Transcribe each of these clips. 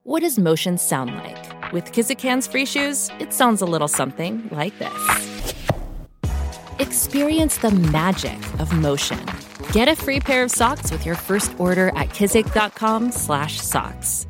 What does motion sound like? With Kizikans free shoes, it sounds a little something like this. Experience the magic of motion. Get a free pair of socks with your first order at kizik.com/socks.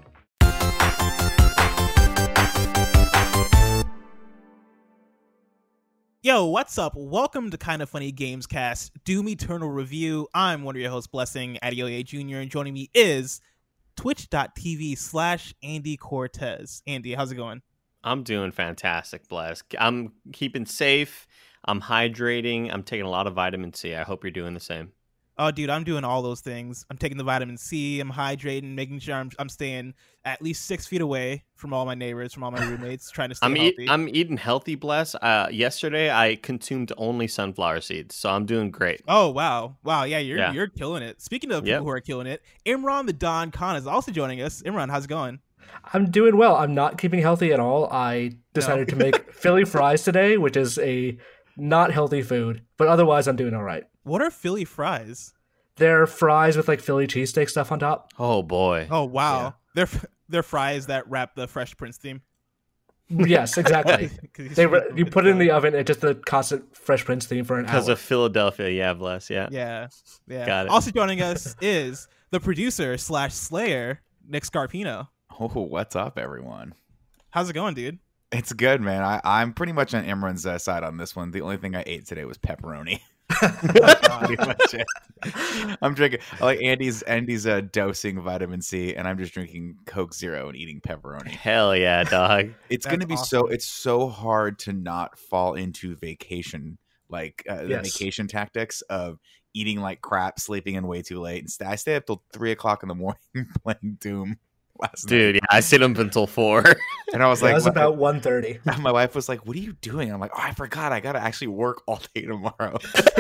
Yo, what's up? Welcome to Kinda Funny Games Cast, Doom Eternal Review. I'm one of your hosts, Blessing Adeoye Jr., and joining me is twitch.tv/Andy Cortez. Andy, how's it going? I'm doing fantastic, Bless. I'm keeping safe. I'm hydrating. I'm taking a lot of vitamin C. I hope you're doing the same. Oh, dude, I'm doing all those things. I'm taking the vitamin C. I'm hydrating, making sure I'm staying at least 6 feet away from all my neighbors, from all my roommates, trying to stay healthy. I'm eating healthy, Bless. Yesterday, I consumed only sunflower seeds, so I'm doing great. Oh, wow. Wow, yeah, you're killing it. Speaking of people who are killing it, Imran the Don Khan is also joining us. Imran, how's it going? I'm doing well. I'm not keeping healthy at all. I decided to make Philly fries today, which is a not healthy food, but otherwise I'm doing all right. What are Philly fries? They're fries with like Philly cheesesteak stuff on top. Oh boy. Oh wow. Yeah. They're fries that wrap the Fresh Prince theme. Yes, exactly. You put it in the oven, it's just the constant Fresh Prince theme for an hour. Because of Philadelphia, yeah, Bless, Yeah. Got it. Also joining us is the producer / Slayer, Nick Scarpino. Oh, what's up, everyone? How's it going, dude? It's good, man. I'm pretty much on Imran's side on this one. The only thing I ate today was pepperoni. Pretty much it. I'm drinking like Andy's dosing vitamin C, and I'm just drinking Coke Zero and eating pepperoni. Hell yeah, dog. It's gonna be awesome. it's so hard to not fall into vacation, like the vacation tactics of eating like crap, sleeping in way too late. I stayed up till 3:00 in the morning playing Doom. Dude, yeah, I stayed up until 4. And I was like, it was about 1:30. My wife was like, "What are you doing?" I'm like, "Oh, I forgot. I gotta actually work all day tomorrow."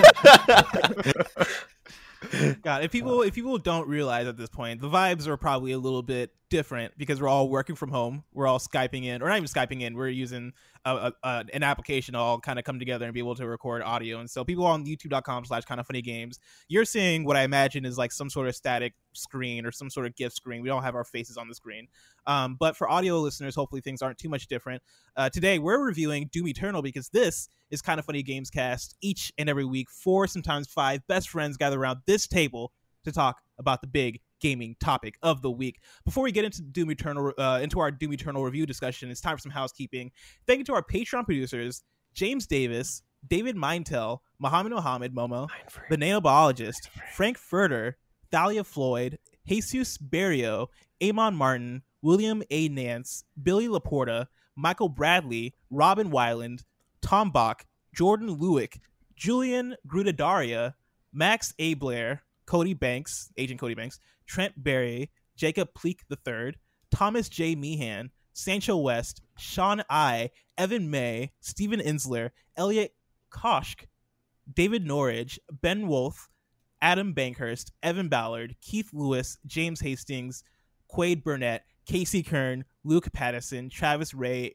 God, if people don't realize at this point, the vibes are probably a little bit different because we're all working from home. We're all Skyping in, or not even Skyping in. We're using an application to all kind of come together and be able to record audio. And so people on youtube.com/kindoffunnygames, you're seeing what I imagine is like some sort of static screen or some sort of GIF screen. We don't have our faces on the screen. But for audio listeners, hopefully things aren't too much different. Today, we're reviewing Doom Eternal because this is Kinda Funny Games Cast. Each and every week, 4, sometimes 5 best friends gather around this table to talk about the big gaming topic of the week. Before we get into Doom Eternal, into our Doom Eternal review discussion, it's time for some housekeeping. Thank you to our Patreon producers, James Davis, David Mintel, Mohammed Momo, the Nanobiologist, Frank Furter, Thalia Floyd, Jesus Barrio, Amon Martin, William A. Nance, Billy Laporta, Michael Bradley, Robin Weiland, Tom Bach, Jordan Lewick, Julian Grudadaria, Max A. Blair, Cody Banks, Agent Cody Banks, Trent Berry, Jacob Pleak III, Thomas J. Meehan, Sancho West, Sean I, Evan May, Stephen Insler, Elliot Koshk, David Norridge, Ben Wolf, Adam Bankhurst, Evan Ballard, Keith Lewis, James Hastings, Quaid Burnett, Casey Kern, Luke Pattison, Travis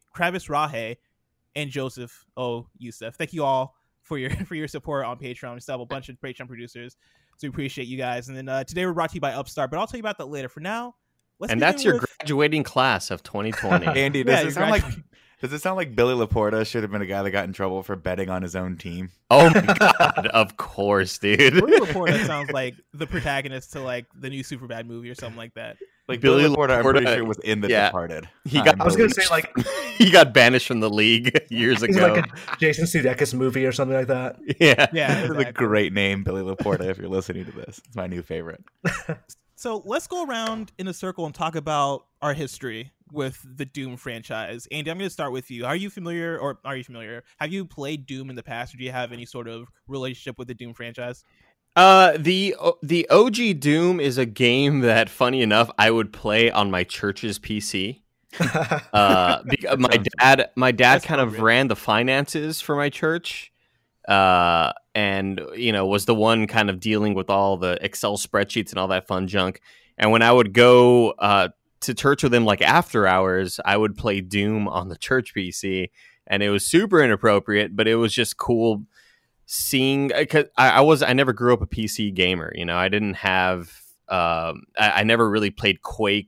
Rahe, and Joseph O. Youssef. Thank you all for your support on Patreon. We still have a bunch of Patreon producers, so we appreciate you guys. And then today we're brought to you by Upstart, but I'll tell you about that later. For now, that's your graduating class of 2020. Andy, does it sound like Billy Laporta should have been a guy that got in trouble for betting on his own team? Oh my god, of course, dude. Billy Laporta sounds like the protagonist to like the new Superbad movie or something like that. Like Billy Laporta, I'm pretty sure was in The Departed. I was going to say like he got banished from the league years ago. Like a Jason Sudeikis movie or something like that. Yeah. Exactly. It's a great name, Billy Laporta, if you're listening to this. It's my new favorite. So let's go around in a circle and talk about our history with the Doom franchise. Andy, I'm going to start with you. Have you played Doom in the past, or do you have any sort of relationship with the Doom franchise? The OG Doom is a game that, funny enough, I would play on my church's PC. Because my dad kind of ran the finances for my church, and was the one kind of dealing with all the Excel spreadsheets and all that fun junk. And when I would go to church with him, like after hours, I would play Doom on the church PC, and it was super inappropriate, but it was just cool seeing, because I never grew up a PC gamer. I didn't have I never really played Quake.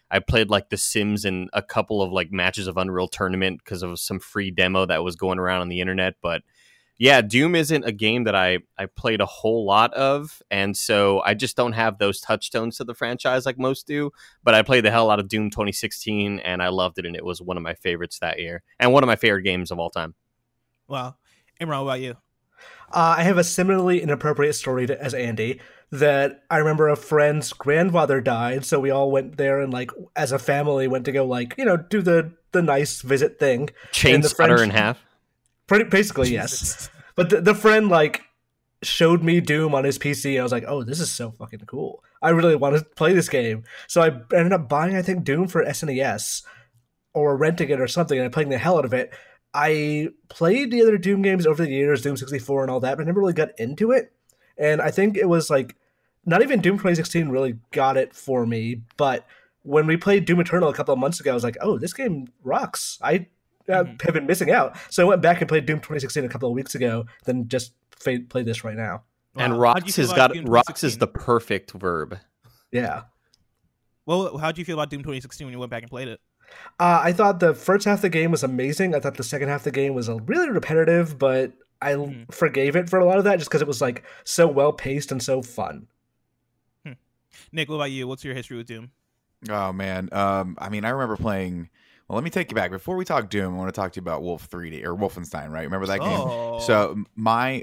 I played like The Sims and a couple of like matches of Unreal Tournament because of some free demo that was going around on the internet. But yeah, Doom isn't a game that I played a whole lot of, and so I just don't have those touchstones to the franchise like most do. But I played the hell out of Doom 2016, and I loved it, and it was one of my favorites that year, and one of my favorite games of all time. Wow. Imran, what about you? I have a similarly inappropriate story as Andy, that I remember a friend's grandfather died, so we all went there and, like, as a family, went to go, like, do the nice visit thing. Chain Scutter in half? Basically, yes. But the friend, like, showed me Doom on his PC, and I was like, oh, this is so fucking cool. I really want to play this game. So I ended up buying, I think, Doom for SNES, or renting it or something, and I'm playing the hell out of it. I played the other Doom games over the years, Doom 64 and all that, but I never really got into it. And I think it was like, not even Doom 2016 really got it for me, but when we played Doom Eternal a couple of months ago, I was like, oh, this game rocks. I have been missing out. So I went back and played Doom 2016 a couple of weeks ago, then just played this right now. And Wow. rocks is the perfect verb. Yeah. Well, how did you feel about Doom 2016 when you went back and played it? I thought the first half of the game was amazing. I thought the second half of the game was really repetitive, but I forgave it for a lot of that just because it was like so well paced and so fun. Nick, what about you? What's your history with Doom? Oh man, I mean, I remember playing. Well, let me take you back. Before we talk Doom, I want to talk to you about Wolf 3D or Wolfenstein. Right? Remember that game? So my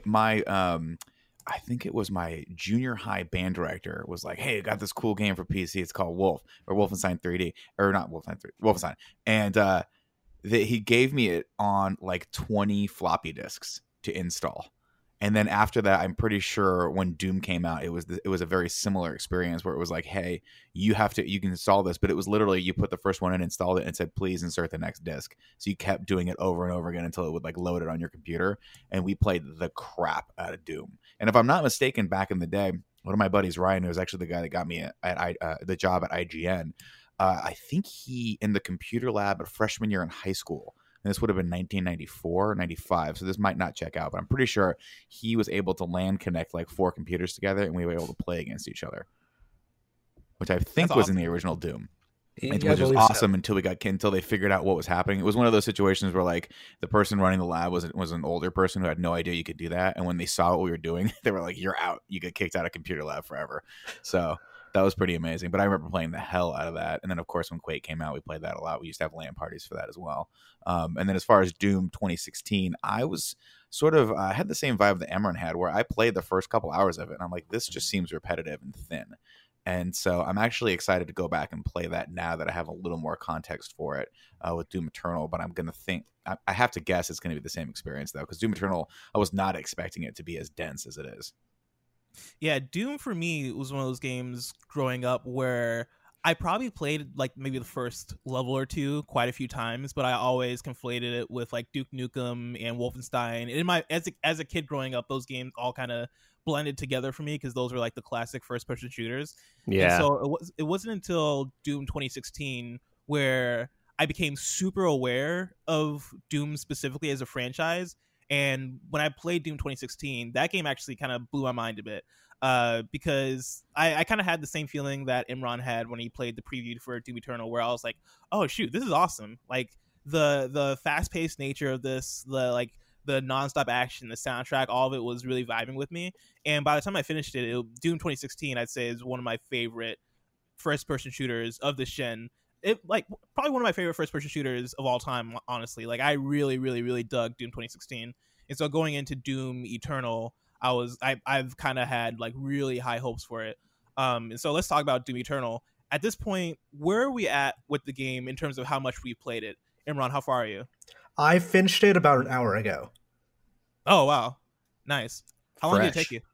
I think it was my junior high band director was like, "Hey, I got this cool game for PC. It's called Wolf or Wolfenstein 3D or not Wolfenstein 3D, Wolfenstein." And he gave me it on like 20 floppy disks to install. And then after that, I'm pretty sure when Doom came out, it was a very similar experience where it was like, hey, you can install this, but it was literally you put the first one in, installed it, and said, please insert the next disc. So you kept doing it over and over again until it would like load it on your computer. And we played the crap out of Doom. And if I'm not mistaken, back in the day, one of my buddies, Ryan, who was actually the guy that got me the job at IGN, I think he in the computer lab at freshman year in high school. And this would have been 1994, 95. So this might not check out, but I'm pretty sure he was able to LAN connect like 4 computers together, and we were able to play against each other, which I think was in the original Doom. Which was awesome until they figured out what was happening. It was one of those situations where like the person running the lab was an older person who had no idea you could do that, and when they saw what we were doing, they were like, "You're out. You get kicked out of computer lab forever." So that was pretty amazing. But I remember playing the hell out of that. And then, of course, when Quake came out, we played that a lot. We used to have LAN parties for that as well. And then as far as Doom 2016, I was sort of had the same vibe that Emran had, where I played the first couple hours of it, and I'm like, this just seems repetitive and thin. And so I'm actually excited to go back and play that now that I have a little more context for it with Doom Eternal. But I'm going to think, I have to guess it's going to be the same experience, though, because Doom Eternal, I was not expecting it to be as dense as it is. Yeah, Doom for me was one of those games growing up where I probably played like maybe the first level or two quite a few times, but I always conflated it with like Duke Nukem and Wolfenstein. And as a kid growing up, those games all kind of blended together for me because those were like the classic first person shooters. Yeah. And so it wasn't until Doom 2016 where I became super aware of Doom specifically as a franchise. And when I played Doom 2016, that game actually kind of blew my mind a bit because I kind of had the same feeling that Imran had when he played the preview for Doom Eternal, where I was like, oh, shoot, this is awesome. Like the fast-paced nature of this, the nonstop action, the soundtrack, all of it was really vibing with me. And by the time I finished it, Doom 2016, I'd say, is one of my favorite first-person shooters of the gen. It probably one of my favorite first-person shooters of all time, honestly. Like I really, really, really dug Doom 2016, and so going into Doom Eternal, I've kind of had like really high hopes for it. And so let's talk about Doom Eternal. At this point, where are we at with the game in terms of how much we played it? Imran, how far are you? I finished it about an hour ago. Oh wow, nice. How long did it take you?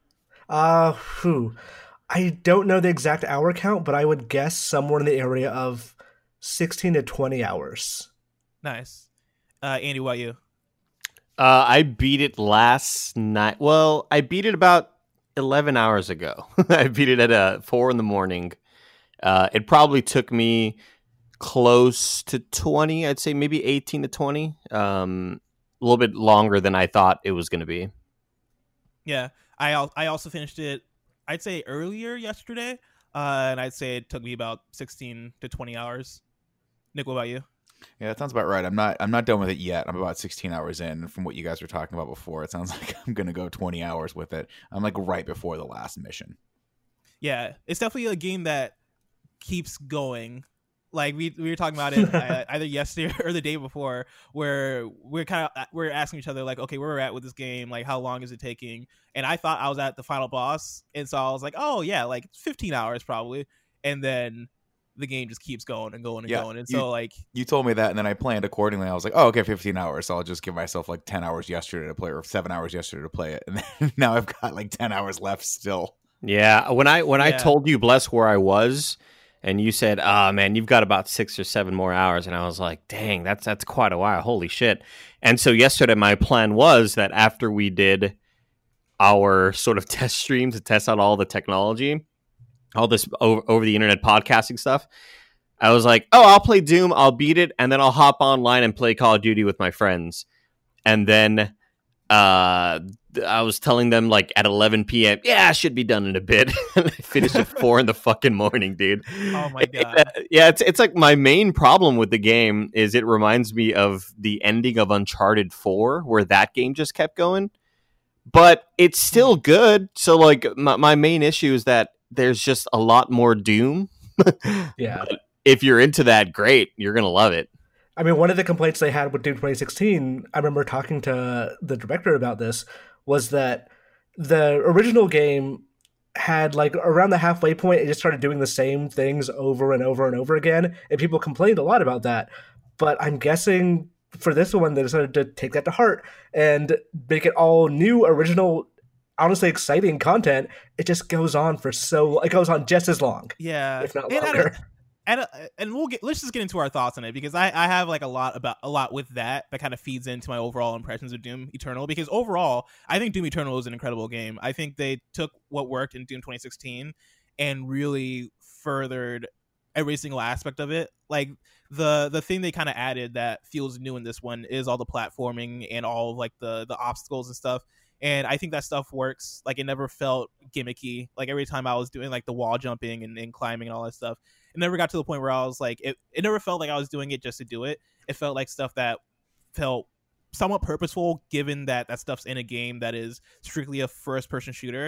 I don't know the exact hour count, but I would guess somewhere in the area of 16 to 20 hours. Nice. Andy, what about you? I beat it last night. Well, I beat it about 11 hours ago. I beat it at 4 a.m. It probably took me close to 20. I'd say maybe 18 to 20. A little bit longer than I thought it was going to be. Yeah, I also finished it, I'd say earlier yesterday. and I'd say it took me about 16 to 20 hours. Nick, what about you? Yeah, that sounds about right. I'm not done with it yet. I'm about 16 hours in. From what you guys were talking about before, it sounds like I'm gonna go 20 hours with it. I'm like right before the last mission. Yeah, it's definitely a game that keeps going. Like we were talking about it either yesterday or the day before, where we're asking each other like, okay, where we're at with this game, like how long is it taking? And I thought I was at the final boss, and so I was like, oh yeah, like 15 hours probably, and then the game just keeps going and going and going. And so like you told me that, and then I planned accordingly. I was like, oh, okay, 15 hours. So I'll just give myself like 10 hours yesterday to play, or 7 hours yesterday to play it, and then now I've got like 10 hours left still. Yeah, when I told you, Bless, where I was, and you said, "Ah, man, you've got about 6 or 7 more hours," and I was like, "Dang, that's quite a while. Holy shit!" And so yesterday, my plan was that after we did our sort of test stream to test out all the technology, all this over the internet podcasting stuff, I was like, "Oh, I'll play Doom, I'll beat it, and then I'll hop online and play Call of Duty with my friends." And then I was telling them like at 11 p.m. Yeah, I should be done in a bit. And I finished at 4 in the fucking morning, dude. Oh my god. It's like my main problem with the game is it reminds me of the ending of Uncharted 4, where that game just kept going. But it's still good. So like my main issue is that there's just a lot more Doom. Yeah. But if you're into that, great. You're gonna love it. I mean, one of the complaints they had with Doom 2016, I remember talking to the director about this, was that the original game had, like, around the halfway point, it just started doing the same things over and over and over again, and people complained a lot about that. But I'm guessing for this one, they decided to take that to heart and make it all new, original, honestly exciting content. It just goes on it goes on just as long. Yeah. If not longer. And let's just get into our thoughts on it, because I have like a lot with that kind of feeds into my overall impressions of Doom Eternal, because overall I think Doom Eternal is an incredible game. I think they took what worked in Doom 2016 and really furthered every single aspect of it. Like the thing they kind of added that feels new in this one is all the platforming and all of like the obstacles and stuff. And I think that stuff works. Like it never felt gimmicky. Like every time I was doing like the wall jumping and climbing and all that stuff, it never got to the point where I was like, it never felt like I was doing it just to do it. It felt like stuff that felt somewhat purposeful, given that stuff's in a game that is strictly a first-person shooter.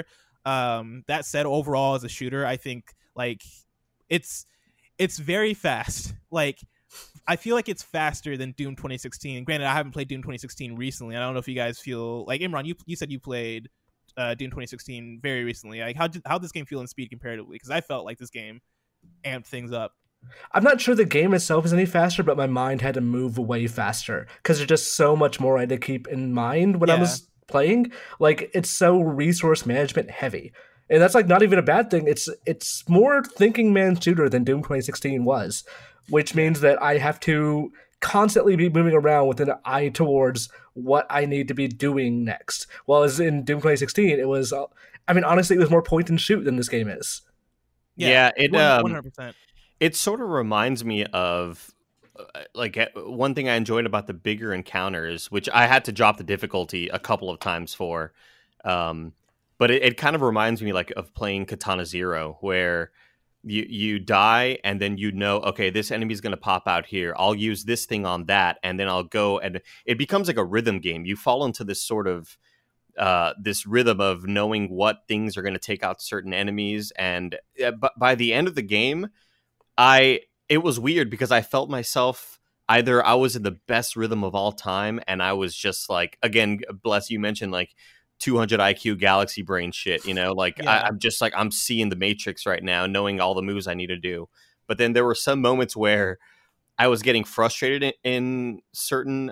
That said, overall as a shooter, I think like it's very fast. Like I feel like it's faster than Doom 2016. Granted, I haven't played Doom 2016 recently. I don't know if you guys feel like, Imran, you said you played Doom 2016 very recently. Like how this game feel in speed comparatively? Because I felt like this game amped things up. I'm not sure the game itself is any faster, but my mind had to move way faster because there's just so much more I had to keep in mind when I was playing. Like it's so resource management heavy, and that's like not even a bad thing. It's more thinking man shooter than Doom 2016 was, which means that I have to constantly be moving around with an eye towards what I need to be doing next. While as in Doom 2016, it was, I mean, honestly, it was more point and shoot than this game is. Yeah, it 100%. It sort of reminds me of like one thing I enjoyed about the bigger encounters, which I had to drop the difficulty a couple of times for, but it kind of reminds me like of playing Katana Zero, where you die and then okay, this enemy's going to pop out here. I'll use this thing on that, and then I'll go, and it becomes like a rhythm game. You fall into this sort of this rhythm of knowing what things are going to take out certain enemies, and by the end of the game, it was weird because I felt myself either I was in the best rhythm of all time, and I was just like, again, Bless, you mentioned like 200 IQ galaxy brain shit, like I'm just like, I'm seeing the Matrix right now, knowing all the moves I need to do. But then there were some moments where I was getting frustrated in certain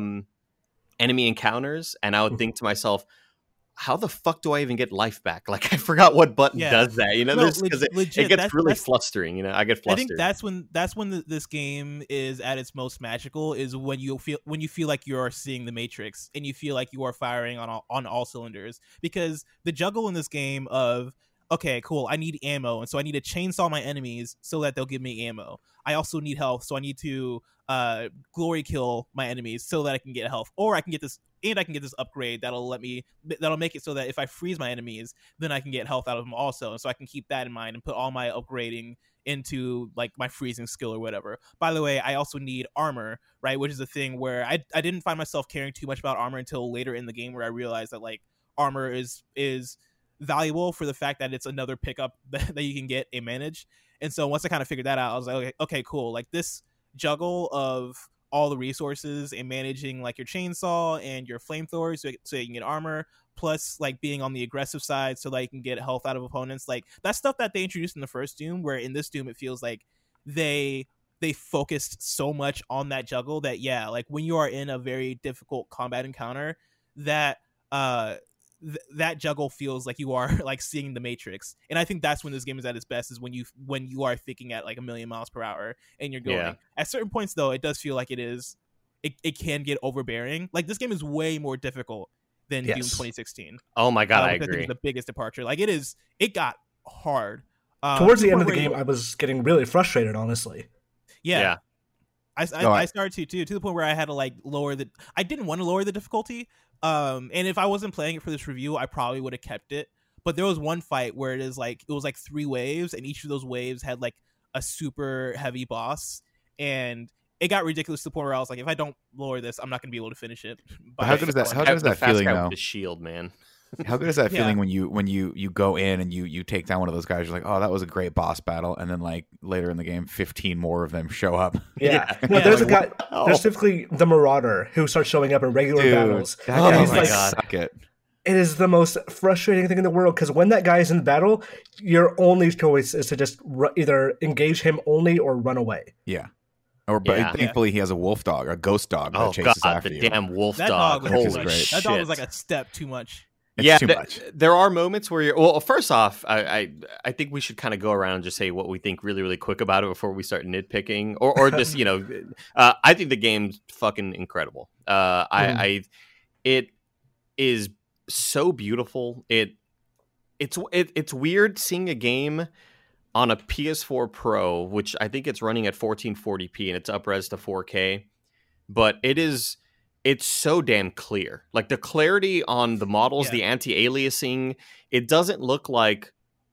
enemy encounters, and I would think to myself, how the fuck do I even get life back? Like I forgot what button does that, because it gets really flustering. I get flustered. I think that's when this game is at its most magical, is when you feel like you are seeing the Matrix and you feel like you are firing on all cylinders, because the juggle in this game of, okay, cool, I need ammo, and so I need to chainsaw my enemies so that they'll give me ammo. I also need health, so I need to glory kill my enemies so that I can get health, or I can get this and I can get this upgrade that'll make it so that if I freeze my enemies, then I can get health out of them also. And so I can keep that in mind and put all my upgrading into like my freezing skill or whatever. By the way, I also need armor, right? Which is a thing where I didn't find myself caring too much about armor until later in the game, where I realized that like armor is valuable for the fact that it's another pickup that you can get and manage. And so once I kind of figured that out, I was like, okay, cool. Like this juggle of all the resources and managing like your chainsaw and your flamethrower so you can get armor, plus like being on the aggressive side so that you can get health out of opponents. Like that's stuff that they introduced in the first Doom, where in this Doom it feels like they focused so much on that juggle that like when you are in a very difficult combat encounter, that that juggle feels like you are like seeing the Matrix. And I think that's when this game is at its best, is when you are thinking at like 1,000,000 miles per hour and you're going. At certain points though, it does feel like it can get overbearing. Like this game is way more difficult than Doom 2016. Oh my god, I agree. I think it's the biggest departure. Like it got hard. Towards the end of the game, I was getting really frustrated, honestly. Yeah. I started to the point where I had to like I didn't want to lower the difficulty. And if I wasn't playing it for this review, I probably would have kept it. But there was one fight where it was like 3 waves, and each of those waves had like a super heavy boss, and it got ridiculous to the point where I was like, if I don't lower this, I'm not going to be able to finish it. How good is that? How good is that feeling though? The shield, man. How good is that feeling when you go in and you take down one of those guys? You're like, oh, that was a great boss battle, and then like later in the game, 15 more of them show up. Yeah. No, there's a guy. There's typically the Marauder who starts showing up in regular battles. Oh my god! Suck it. It is the most frustrating thing in the world, because when that guy is in battle, your only choice is to just either engage him only or run away. Yeah. But thankfully he has a wolf dog, a ghost dog that chases after you. The damn wolf that dog. That dog was like a step too much. It's too much. There are moments where first off, I think we should kind of go around and just say what we think really, really quick about it before we start nitpicking, or just, I think the game's fucking incredible. It is so beautiful. It's weird seeing a game on a PS4 Pro, which I think it's running at 1440p and it's up-res to 4K, but it's so damn clear. Like the clarity on the models, the anti-aliasing, it doesn't look like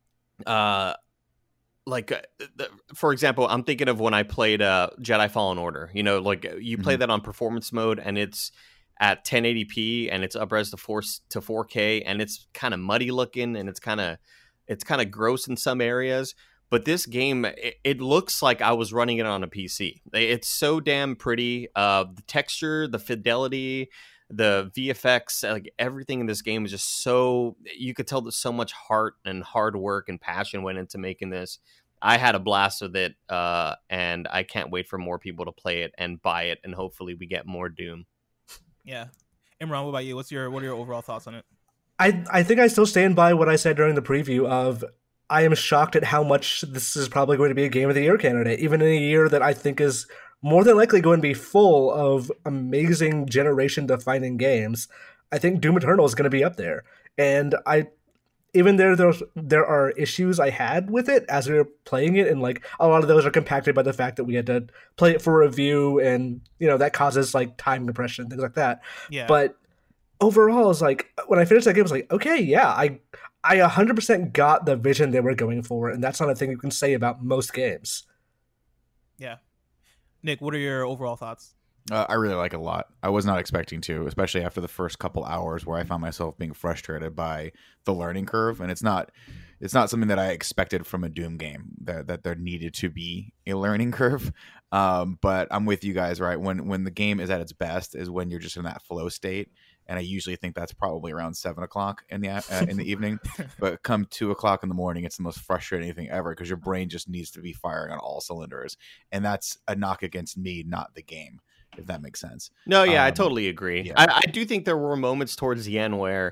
for example, I'm thinking of when I played Jedi Fallen Order. Like you play that on performance mode and it's at 1080p and it's up-res to 4K, and it's kind of muddy looking and it's kind of gross in some areas. But this game, it looks like I was running it on a PC. It's so damn pretty. The texture, the fidelity, the VFX, like everything in this game is just so... You could tell that so much heart and hard work and passion went into making this. I had a blast with it, and I can't wait for more people to play it and buy it, and hopefully we get more Doom. Yeah. Imran, what about you? What are your overall thoughts on it? I think I still stand by what I said during the preview of... I am shocked at how much this is probably going to be a Game of the Year candidate, even in a year that I think is more than likely going to be full of amazing generation-defining games. I think Doom Eternal is going to be up there. And even there are issues I had with it as we were playing it, and like a lot of those are compacted by the fact that we had to play it for review, and that causes like time compression and things like that. Yeah. But overall, it's like when I finished that game, I was like, okay, yeah, I 100% got the vision they were going for, and that's not a thing you can say about most games. Yeah. Nick, what are your overall thoughts? I really like it a lot. I was not expecting to, especially after the first couple hours where I found myself being frustrated by the learning curve, and it's not something that I expected from a Doom game, that there needed to be a learning curve. But I'm with you guys, right? When the game is at its best is when you're just in that flow state. And I usually think that's probably around 7 o'clock in the evening. But come 2 o'clock in the morning, it's the most frustrating thing ever, because your brain just needs to be firing on all cylinders. And that's a knock against me, not the game, if that makes sense. No, yeah, I totally agree. Yeah. I do think there were moments towards the end where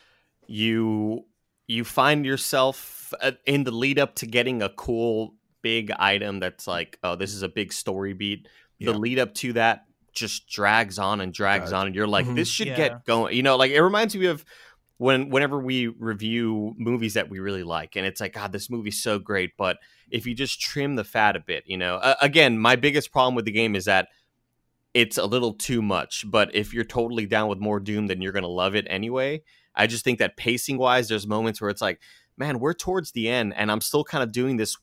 you find yourself in the lead up to getting a cool big item that's like, oh, this is a big story beat. The lead up to that just drags on and drags on, and you're like, this should get going. Like it reminds me of whenever we review movies that we really like, and it's like, God, this movie's so great, but if you just trim the fat a bit, again, my biggest problem with the game is that it's a little too much. But if you're totally down with more Doom, then you're going to love it anyway. I just think that pacing wise, there's moments where it's like, man, we're towards the end and I'm still kind of doing this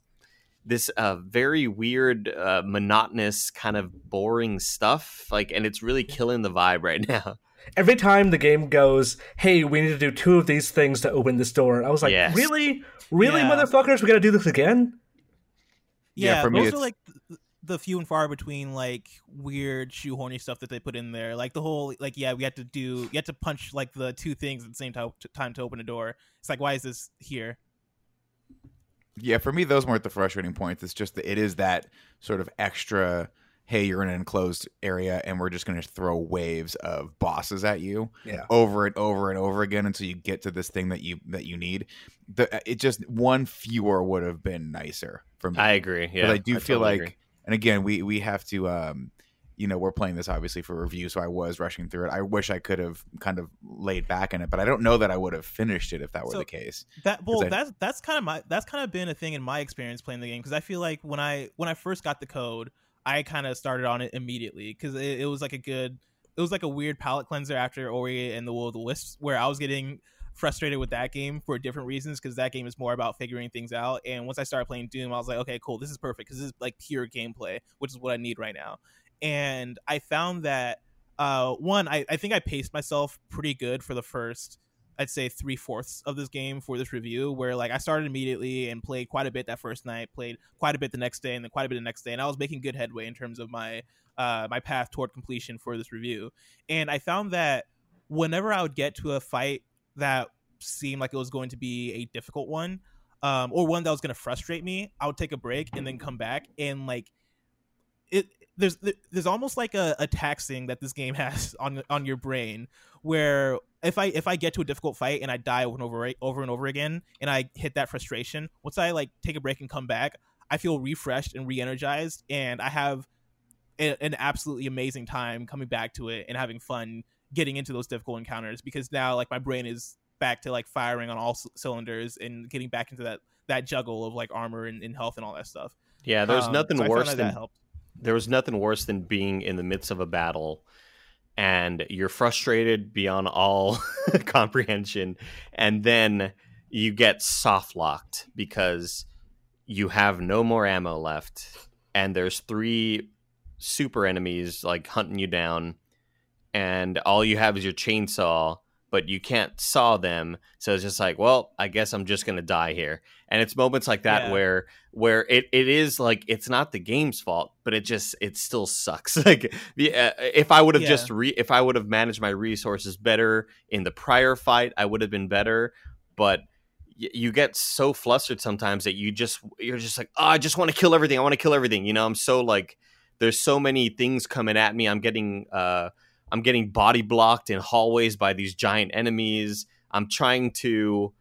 very weird, monotonous, kind of boring stuff. Like, and it's really killing the vibe right now. Every time the game goes, hey, we need to do 2 of these things to open this door. I was like, Yes. Really, Yeah. motherfuckers? We got to do this again? Yeah, for me, those are like the few and far between like weird shoehorny stuff that they put in there. Like the whole like we had to punch like the 2 things at the same time to open a door. It's like, why is this here? Yeah, for me, those weren't the frustrating points. It's just that it is that sort of extra, hey, you're in an enclosed area and we're just going to throw waves of bosses at you over and over and over again until you get to this thing that you need. It just one fewer would have been nicer for me. I agree. Yeah, But I do feel totally like, agree. and again, we have to, we're playing this obviously for review, so I was rushing through it. I wish I could have kind of laid back in it, but I don't know that I would have finished it if that were the case. That's kind of been a thing in my experience playing the game, because I feel like when I first got the code, I kind of started on it immediately because it was like a weird palate cleanser after Ori and the Will of the Wisps, where I was getting frustrated with that game for different reasons, because that game is more about figuring things out. And once I started playing Doom, I was like, okay, cool, this is perfect because this is like pure gameplay, which is what I need right now. And I found that I think I paced myself pretty good for the first, I'd say 3/4 of this game for this review, where like I started immediately and played quite a bit that first night, played quite a bit the next day, and then quite a bit the next day, and I was making good headway in terms of my my path toward completion for this review. And I found that whenever I would get to a fight that seemed like it was going to be a difficult one, or one that was going to frustrate me, I would take a break and then come back, and like there's almost like a taxing that this game has on your brain, where if I get to a difficult fight and I die over and over again and I hit that frustration, once I like take a break and come back, I feel refreshed and re-energized, and I have an absolutely amazing time coming back to it and having fun getting into those difficult encounters, because now like my brain is back to like firing on all cylinders and getting back into that juggle of like armor and health and all that stuff. Yeah, there's nothing so worse that than helped. there was nothing worse than being in the midst of a battle and you're frustrated beyond all comprehension, and then you get soft locked because you have no more ammo left and there's 3 super enemies like hunting you down, and all you have is your chainsaw, but you can't saw them, so it's just like, well, I guess I'm just gonna die here. And it's moments like that where it is like, it's not the game's fault, but it still sucks. Like if I would have if I would have managed my resources better in the prior fight, I would have been better. But you get so flustered sometimes that you're just like, oh, I just want to kill everything. I want to kill everything. You know, I'm so like, there's so many things coming at me. I'm getting body blocked in hallways by these giant enemies. I'm trying to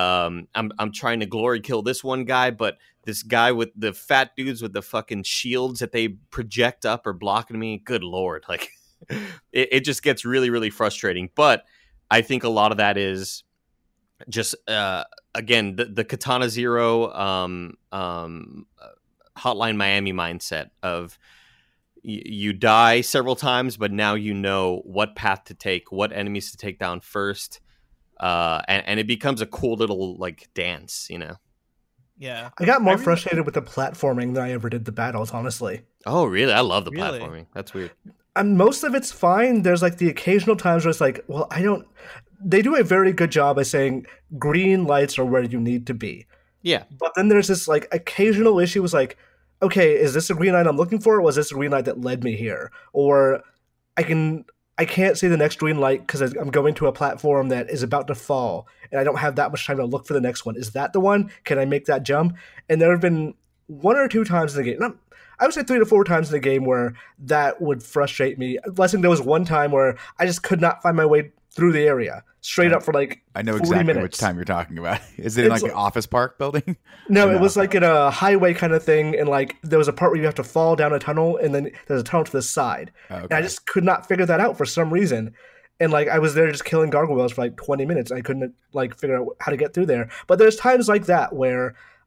glory kill this one guy, but this guy with the fat dudes with the fucking shields that they project up are blocking me. Good Lord. Like it just gets really, really frustrating. But I think a lot of that is just, again, the Katana Zero, Hotline Miami mindset of, you die several times, but now you know what path to take, what enemies to take down first, and it becomes a cool little like dance, you know. Yeah, I got more frustrated with the platforming than I ever did the battles, honestly. Oh, really? I love the platforming. That's weird. And most of it's fine. There's like the occasional times where it's like, well, they do a very good job of saying green lights are where you need to be. Yeah. But then there's this like occasional issue was like, okay, is this a green light I'm looking for, or was this a green light that led me here? Or I can't see the next green light because I'm going to a platform that is about to fall, and I don't have that much time to look for the next one. Is that the one? Can I make that jump? And there have been 1 or 2 times in the game, I would say 3 to 4 times in the game where that would frustrate me. I think there was one time where I just could not find my way through the area straight up for like I know 40 exactly minutes. which time you're talking about. Is it in like the office park building? No, it was like in a highway kind of thing, and like there was a part where you have to fall down a tunnel, and then there's a tunnel to the side. Okay. And I just could not figure that out for some reason. And like I was there just killing gargoyles for like 20 minutes. I couldn't like figure out how to get through there. But there's times like that where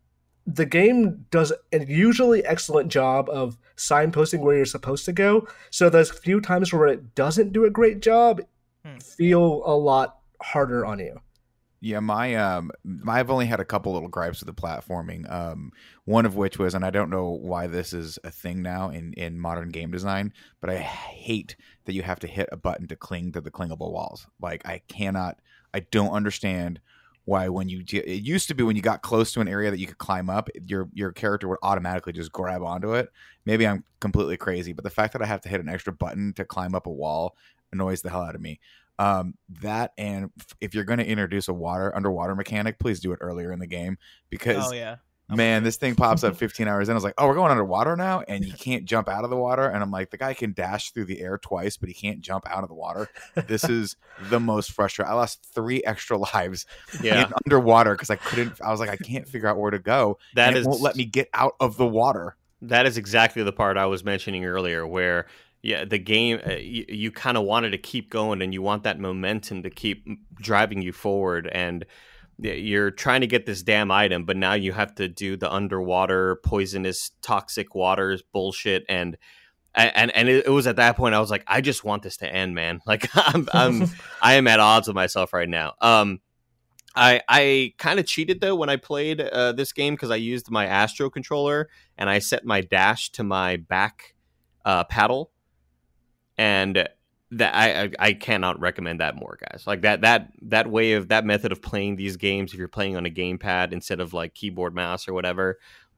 the game does a usually excellent job of signposting where you're supposed to go. So those few times where it doesn't do a great job feel a lot harder on you. Yeah, I've only had a couple little gripes with the platforming. One of which was, and I don't know why this is a thing now in modern game design, but I hate that you have to hit a button to cling to the clingable walls. Like I don't understand why it used to be when you got close to an area that you could climb up, your character would automatically just grab onto it. Maybe I'm completely crazy, but the fact that I have to hit an extra button to climb up a wall annoys the hell out of me. That, and if you're going to introduce a underwater mechanic, please do it earlier in the game, because man, this thing pops up 15 hours in. I was like, oh, we're going underwater now, and you can't jump out of the water. And I'm like, the guy can dash through the air twice, but he can't jump out of the water. This is the most frustrating. I lost 3 extra lives in underwater because I was like, I can't figure out where to go. It won't let me get out of the water. That is exactly the part I was mentioning earlier, where the game, you kind of wanted to keep going, and you want that momentum to keep driving you forward, and you're trying to get this damn item, but now you have to do the underwater poisonous toxic waters bullshit, and it was at that point I was like, I just want this to end, man. Like I am at odds with myself right now. I kind of cheated though when I played this game, because I used my Astro controller and I set my dash to my back paddle, and that I cannot recommend that more, guys. Like that way of that method of playing these games, if you're playing on a gamepad instead of like keyboard mouse or whatever,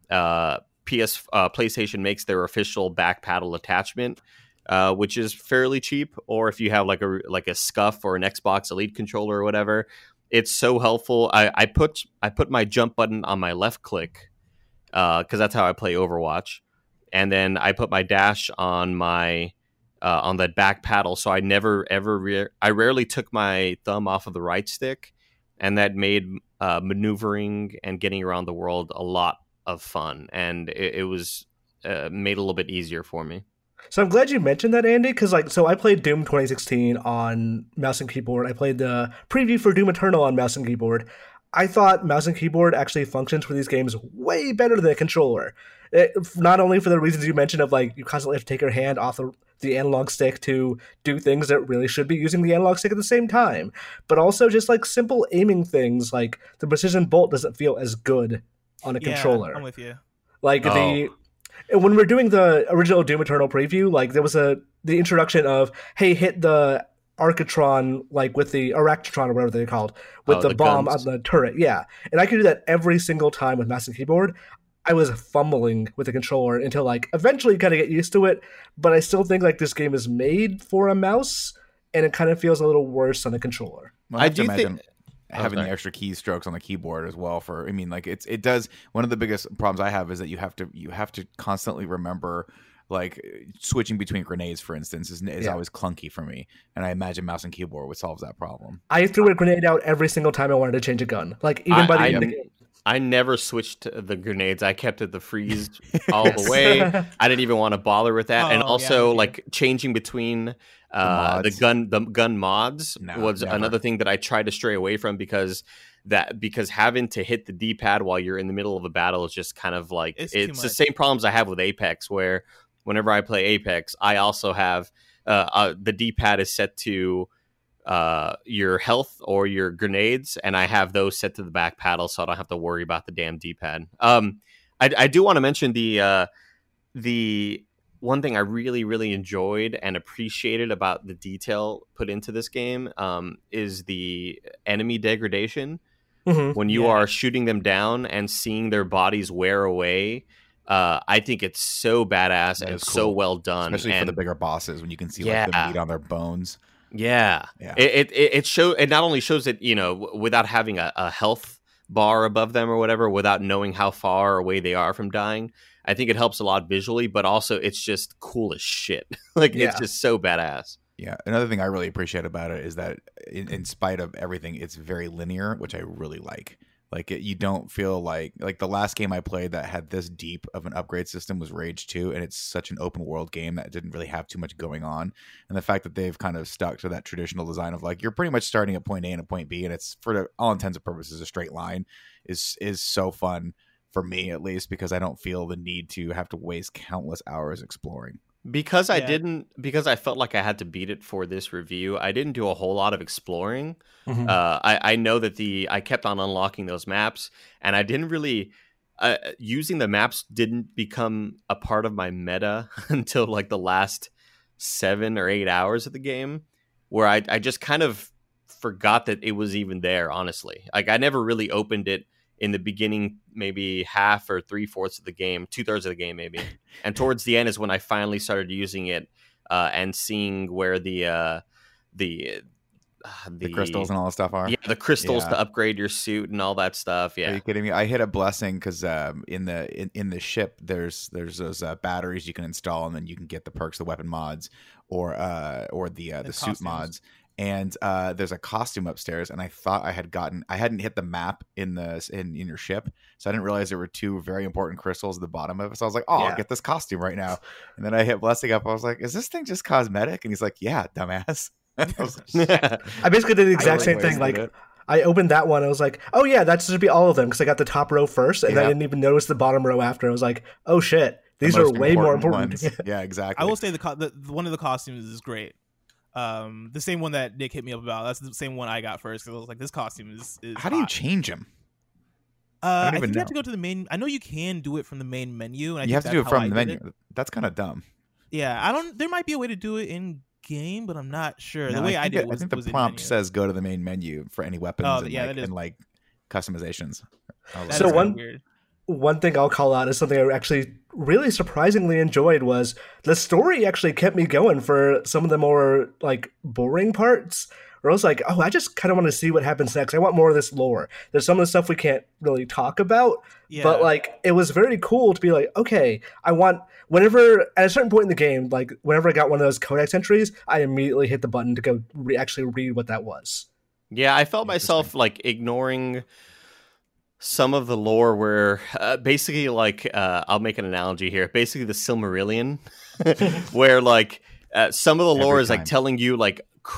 PlayStation makes their official back paddle attachment, which is fairly cheap. Or if you have like a Scuff or an Xbox Elite controller or whatever, it's so helpful. I put my jump button on my left click, because that's how I play Overwatch, and then I put my dash on my on that back paddle, so I never ever I rarely took my thumb off of the right stick, and that made maneuvering and getting around the world a lot of fun, and it was made a little bit easier for me. So I'm glad you mentioned that, Andy, because so I played Doom 2016 on mouse and keyboard. I played the preview for Doom Eternal on mouse and keyboard. I thought mouse and keyboard actually functions for these games way better than a controller. Not only for the reasons you mentioned of like you constantly have to take your hand off the analog stick to do things that really should be using the analog stick at the same time, but also just like simple aiming things, like the precision bolt doesn't feel as good on a controller. I'm with you. Like when we're doing the original Doom Eternal preview, like there was the introduction of, hey, hit the Arcatron, like with the Aractron or whatever they're called, with the bomb guns on the turret. Yeah. And I could do that every single time with mouse and keyboard. I was fumbling with the controller until like eventually kind of get used to it, but I still think like this game is made for a mouse, and it kind of feels a little worse on the controller. Well, I do imagine having the extra keystrokes on the keyboard as well. It does. One of the biggest problems I have is that you have to constantly remember, like switching between grenades, for instance, is always clunky for me, and I imagine mouse and keyboard would solve that problem. I threw a grenade out every single time I wanted to change a gun, like even by the end of the game. I never switched the grenades. I kept it the freeze all the way. I didn't even want to bother with that. And also, like changing between the gun mods was another thing that I tried to stray away from, because having to hit the D-pad while you're in the middle of a battle is just kind of like it's the same problems I have with Apex, where whenever I play Apex, I also have the D-pad is set to your health or your grenades, and I have those set to the back paddle, so I don't have to worry about the damn D-pad. I do want to mention the one thing I really, really enjoyed and appreciated about the detail put into this game is the enemy degradation. Mm-hmm. When you are shooting them down and seeing their bodies wear away, I think it's so badass and so well done, especially for the bigger bosses, when you can see like the meat on their bones. Yeah. It not only shows it, without having a health bar above them or whatever, without knowing how far away they are from dying. I think it helps a lot visually, but also it's just cool as shit. It's just so badass. Yeah. Another thing I really appreciate about it is that in spite of everything, it's very linear, which I really like. Like you don't feel like the last game I played that had this deep of an upgrade system was Rage 2, and it's such an open world game that didn't really have too much going on. And the fact that they've kind of stuck to that traditional design of like you're pretty much starting at point A and a point B, and it's for all intents and purposes a straight line is so fun for me at least, because I don't feel the need to have to waste countless hours exploring. Because I felt like I had to beat it for this review, I didn't do a whole lot of exploring. Mhm. I know that I kept on unlocking those maps, and I didn't really using the maps didn't become a part of my meta until like the last 7 or 8 hours of the game, where I just kind of forgot that it was even there. Honestly, like I never really opened it in the beginning, maybe half or 3/4 of the game, 2/3 of the game, maybe. And towards the end is when I finally started using it and seeing where the crystals and all that stuff are. Yeah, the crystals to upgrade your suit and all that stuff. Yeah. Are you kidding me? I hit a blessing because in the ship there's those batteries you can install, and then you can get the perks, the weapon mods, or the suit mods. And there's a costume upstairs, and I thought I hadn't hit the map in your ship, so I didn't realize there were 2 very important crystals at the bottom of it. So I was like, I'll get this costume right now. And then I hit blessing up. I was like, is this thing just cosmetic? And he's like, yeah, dumbass. I was like, I basically did the exact same thing. Like, I opened that one. I was like, oh yeah, that should be all of them, because I got the top row first, and I didn't even notice the bottom row after. I was like, oh shit, these are way more important. Yeah, exactly. I will say the one of the costumes is great. The same one that Nick hit me up about. That's the same one I got first, because I was like, this costume is How do you change them? I think you have to go to the main. I know you can do it from the main menu, and you have to do it from the menu. That's kind of dumb. Yeah, there might be a way to do it in game, but I'm not sure. No, the way I did it I think the prompt says go to the main menu for any weapons and customizations. So one thing I'll call out is something I actually really surprisingly enjoyed was the story actually kept me going for some of the more like boring parts, where I was like, oh, I just kind of want to see what happens next. I want more of this lore. There's some of the stuff we can't really talk about, but like it was very cool to be like, okay, I want, whenever at a certain point in the game, like whenever I got one of those codex entries, I immediately hit the button to go actually read what that was. Yeah, I felt myself like ignoring some of the lore where basically like I'll make an analogy here, basically the Silmarillion, where like some of the lore is like telling you like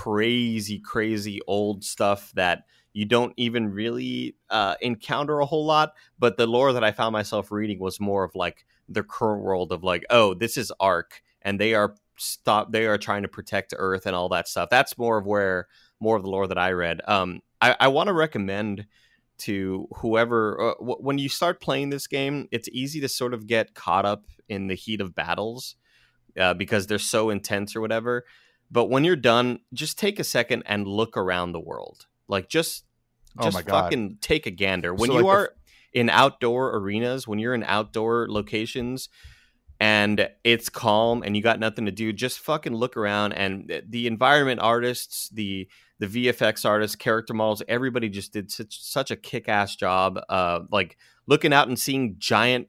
crazy old stuff that you don't even really encounter a whole lot, but the lore that I found myself reading was more of like the current world of like, oh, this is Ark, and they are trying to protect Earth and all that stuff. That's more of the lore that I read. I want to recommend to whoever when you start playing this game, it's easy to sort of get caught up in the heat of battles because they're so intense or whatever. But when you're done, just take a second and look around the world. Like just fucking take a gander. When you are in outdoor arenas, when you're in outdoor locations and it's calm and you got nothing to do, just fucking look around. And the environment artists, the VFX artists, character models, everybody just did such a kick-ass job. Like looking out and seeing giant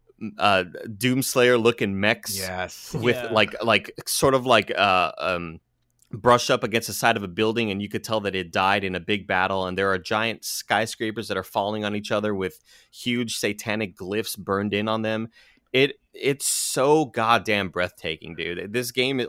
Doomslayer looking mechs with like sort of like brushed up against the side of a building, and you could tell that it died in a big battle, and there are giant skyscrapers that are falling on each other with huge satanic glyphs burned in on them. It's so goddamn breathtaking, dude. This game,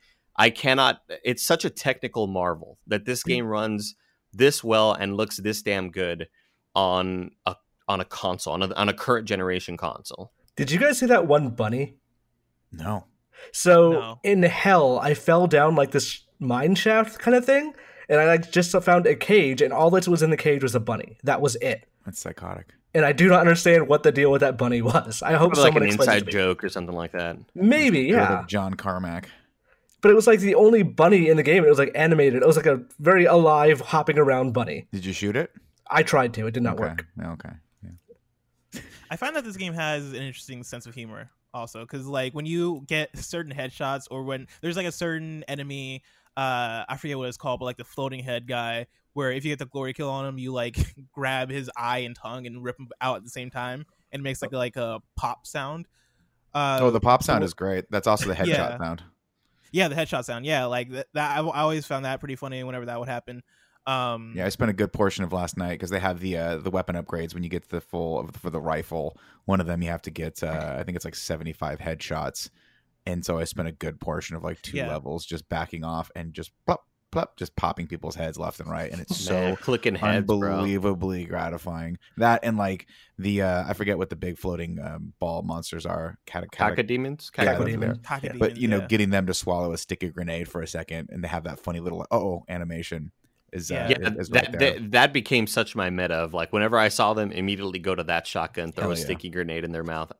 it's such a technical marvel that this game runs this well and looks this damn good on a console, on a current generation console. Did you guys see that one bunny? No. So in hell, I fell down like this mine shaft kind of thing, and I just found a cage, and all that was in the cage was a bunny. That was it. That's psychotic. And I do not understand what the deal with that bunny was. I hope someone like an explains inside joke or something like that. Maybe, yeah. John Carmack. But it was like the only bunny in the game. It was like animated. It was like a very alive, hopping around bunny. Did you shoot it? I tried to. It did not work. Okay. Yeah. I find that this game has an interesting sense of humor also, because like when you get certain headshots, or when there's like a certain enemy, I forget what it's called, but like the floating head guy, where if you get the glory kill on him, you like grab his eye and tongue and rip him out at the same time, and it makes like a pop sound. The pop sound is great. That's also the headshot sound. Yeah, the headshot sound. Yeah, like that. I always found that pretty funny whenever that would happen. I spent a good portion of last night because they have the weapon upgrades when you get the for the rifle. One of them you have to get I think it's like 75 headshots, and so I spent a good portion of like 2 levels just backing off and just plop, plop, just popping people's heads left and right, and it's Man, so clicking heads, bro. unbelievably gratifying. That and like the I forget what the big floating ball monsters are. Cacodemons? Yeah, Cacodemon. but getting them to swallow a sticky grenade for a second and they have that funny little animation is right there. That became such my meta of like whenever I saw them immediately go to that shotgun, throw a sticky grenade in their mouth.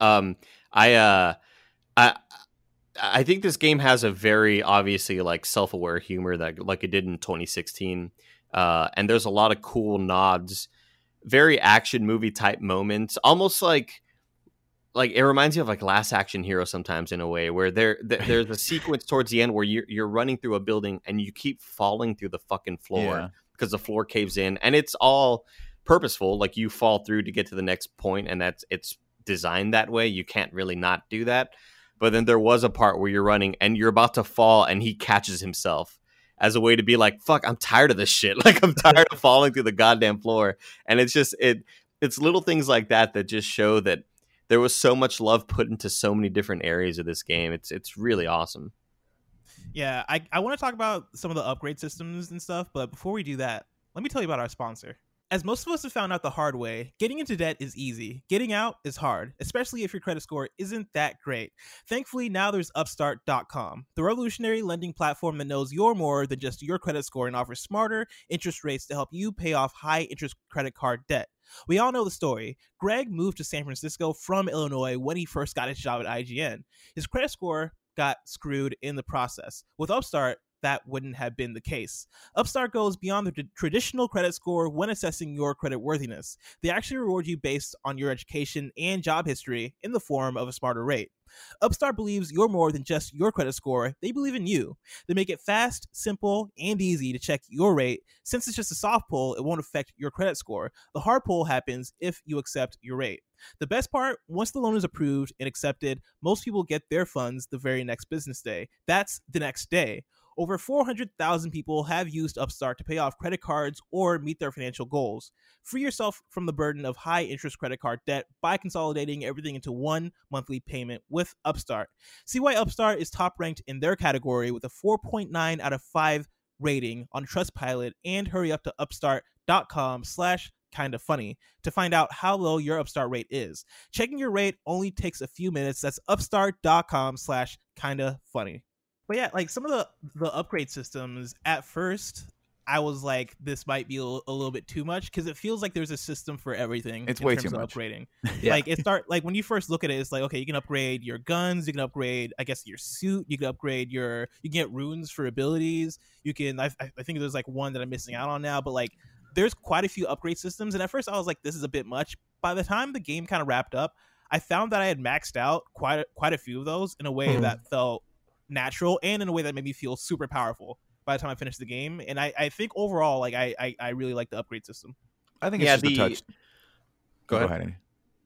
I think this game has a very obviously like self-aware humor that like it did in 2016, and there's a lot of cool nods, very action movie type moments, almost like it reminds you of like Last Action Hero sometimes in a way where there's a sequence towards the end where you're running through a building and you keep falling through the fucking floor because the floor caves in, and it's all purposeful. Like you fall through to get to the next point, and it's designed that way. You can't really not do that. But then there was a part where you're running and you're about to fall and he catches himself as a way to be like, fuck, I'm tired of this shit. Like I'm tired of falling through the goddamn floor. And it's just, it's little things like that just show that there was so much love put into so many different areas of this game. It's really awesome. Yeah, I want to talk about some of the upgrade systems and stuff, but before we do that, let me tell you about our sponsor. As most of us have found out the hard way, getting into debt is easy. Getting out is hard, especially if your credit score isn't that great. Thankfully, now there's Upstart.com, the revolutionary lending platform that knows you're more than just your credit score and offers smarter interest rates to help you pay off high-interest credit card debt. We all know the story. Greg moved to San Francisco from Illinois when he first got his job at IGN. His credit score got screwed in the process. With Upstart, that wouldn't have been the case. Upstart goes beyond the traditional credit score when assessing your credit worthiness. They actually reward you based on your education and job history in the form of a smarter rate. Upstart believes you're more than just your credit score. They believe in you. They make it fast, simple, and easy to check your rate. Since it's just a soft pull, it won't affect your credit score. The hard pull happens if you accept your rate. The best part, once the loan is approved and accepted, most people get their funds the very next business day. That's the next day. Over 400,000 people have used Upstart to pay off credit cards or meet their financial goals. Free yourself from the burden of high-interest credit card debt by consolidating everything into one monthly payment with Upstart. See why Upstart is top-ranked in their category with a 4.9 out of 5 rating on Trustpilot, and hurry up to upstart.com/kindafunny to find out how low your Upstart rate is. Checking your rate only takes a few minutes. That's upstart.com/kindafunny. But yeah, like some of the upgrade systems, at first, I was like, this might be a little bit too much because it feels like there's a system for everything. It's in way terms too of much. upgrading. Yeah. Like when you first look at it, it's like, okay, you can upgrade your guns, you can upgrade, I guess, your suit, you can upgrade you can get runes for abilities. You can, I think there's like one that I'm missing out on now, but like there's quite a few upgrade systems. And at first I was like, this is a bit much. By the time the game kind of wrapped up, I found that I had maxed out quite a few of those in a way that felt natural and in a way that made me feel super powerful by the time I finished the game. And I think overall, like I really like the upgrade system. I think it's just a touch. Go ahead. Andy.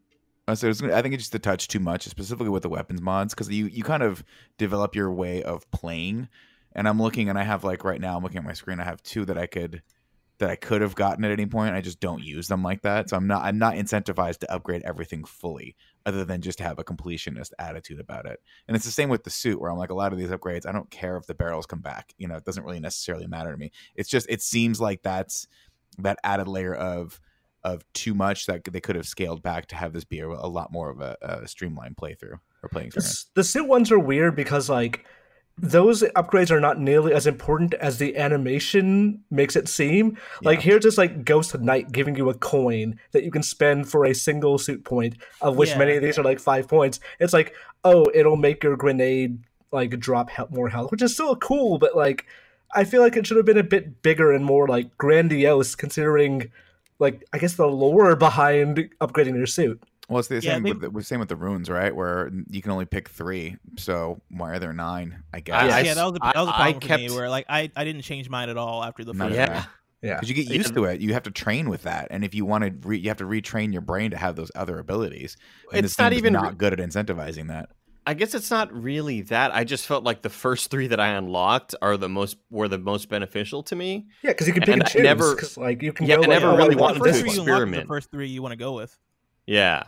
I think it's just a touch too much, specifically with the weapons mods, because you kind of develop your way of playing. And I'm looking, and I have like right now, I'm looking at my screen. I have 2 that I could have gotten at any point. I just don't use them like that. So I'm not incentivized to upgrade everything fully, other than just have a completionist attitude about it. And it's the same with the suit, where I'm like, a lot of these upgrades, I don't care if the barrels come back. You know, it doesn't really necessarily matter to me. It's just, it seems like that's that added layer of too much that they could have scaled back to have this be a lot more of a streamlined playthrough or playing experience. The suit ones are weird because like those upgrades are not nearly as important as the animation makes it seem. Like here's just like Ghost Knight giving you a coin that you can spend for a single suit point, of which many of these are like 5 points. It's like, oh, it'll make your grenade like drop more health, which is still cool, but like I feel like it should have been a bit bigger and more like grandiose, considering like I guess the lore behind upgrading your suit. Well, it's the same with the runes, right? Where you can only pick 3. So why are there 9? I guess. That was a problem for me. Where like I didn't change mine at all after the first. Yeah, because you get used to it. You have to train with that, and if you want to, you have to retrain your brain to have those other abilities. And it's not even not good at incentivizing that. I guess it's not really that. I just felt like the first 3 that I unlocked were the most beneficial to me. Yeah, because you can pick and choose. Cause, like you can go. I never really wanted to experiment. The first 3 you want to go with. Yeah.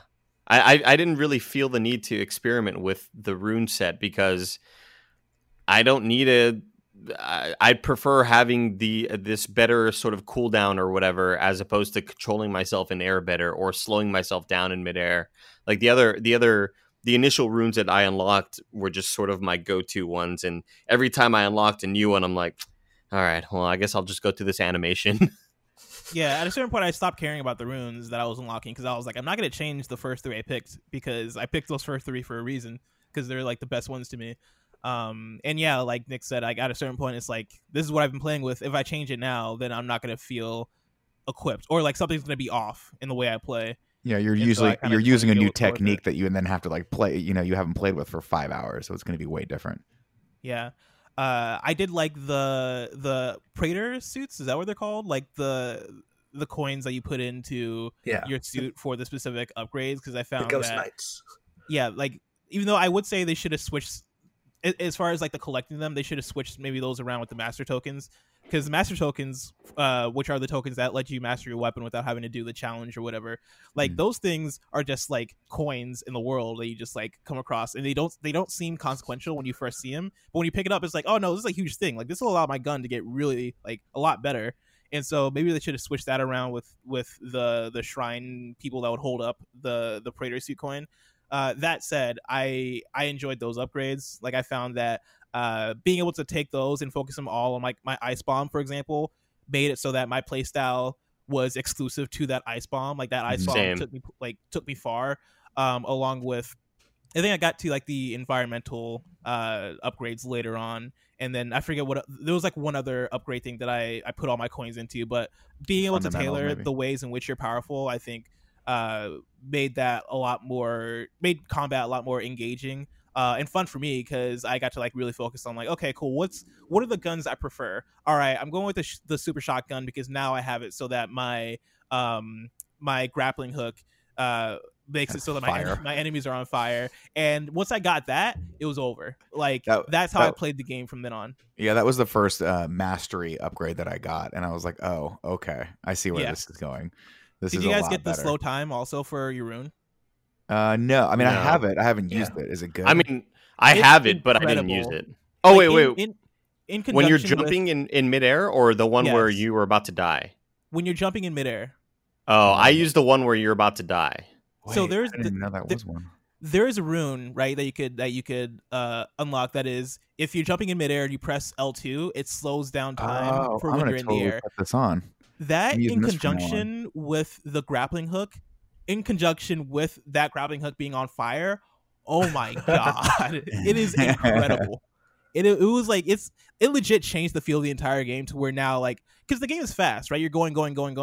I didn't really feel the need to experiment with the rune set because I don't need I'd prefer having this better sort of cooldown or whatever, as opposed to controlling myself in air better or slowing myself down in midair. Like the initial runes that I unlocked were just sort of my go-to ones, and every time I unlocked a new one, I'm like, all right, well, I guess I'll just go through this animation. Yeah, at a certain point, I stopped caring about the runes that I was unlocking because I was like, I'm not going to change the first 3 I picked, because I picked those first 3 for a reason, because they're like the best ones to me. And yeah, like Nick said, like at a certain point, it's like, this is what I've been playing with. If I change it now, then I'm not going to feel equipped, or like something's going to be off in the way I play. Yeah, you're using a new technique that you then have to like play. You haven't played with for 5 hours, so it's going to be way different. Yeah. I did like the Praetor suits. Is that what they're called? Like the coins that you put into your suit for the specific upgrades. Because I found the Ghost Knights. Yeah, like even though I would say they should have switched as far as like the collecting them, they should have switched maybe those around with the master tokens. Because the master tokens, which are the tokens that let you master your weapon without having to do the challenge or whatever, like those things are just like coins in the world that you just like come across, and they don't seem consequential when you first see them, but when you pick it up, it's like, oh no, this is a huge thing. Like this will allow my gun to get really like a lot better. And so maybe they should have switched that around with the shrine people that would hold up the Praetor suit coin. That said, I enjoyed those upgrades. Like I found that being able to take those and focus them all on like my ice bomb, for example, made it so that my playstyle was exclusive to that ice bomb. Like that ice bomb took me far. Along with, I think I got to like the environmental upgrades later on, and then I forget what there was like one other upgrade thing that I put all my coins into. But being able to tailor the ways in which you're powerful, I think made combat a lot more engaging and fun for me, because I got to like really focus on like, okay, cool, what are the guns I prefer? All right, I'm going with the super shotgun, because now I have it so that my my grappling hook makes it so that my enemies are on fire. And once I got that, it was over. Like that's how I played the game from then on. Yeah, that was the first mastery upgrade that I got, and I was like, oh, okay, I see where this is going. Did you guys get the slow time also for your rune? No, I mean, I have it. I haven't used it. Is it good? I mean, I have it, but I didn't use it. Oh, like wait. In when you're jumping in midair, or the one where you were about to die? When you're jumping in midair. Oh, I used the one where you're about to die. Wait, so I didn't know that was one. There is a rune, right, that you could unlock. That is, if you're jumping in midair and you press L2, it slows down time for when you're in the air. Put this on. That in conjunction with the grappling hook, in conjunction with that grappling hook being on fire, oh my god, it is incredible. It was like it legit changed the feel of the entire game to where now, like, because the game is fast, right? You're going,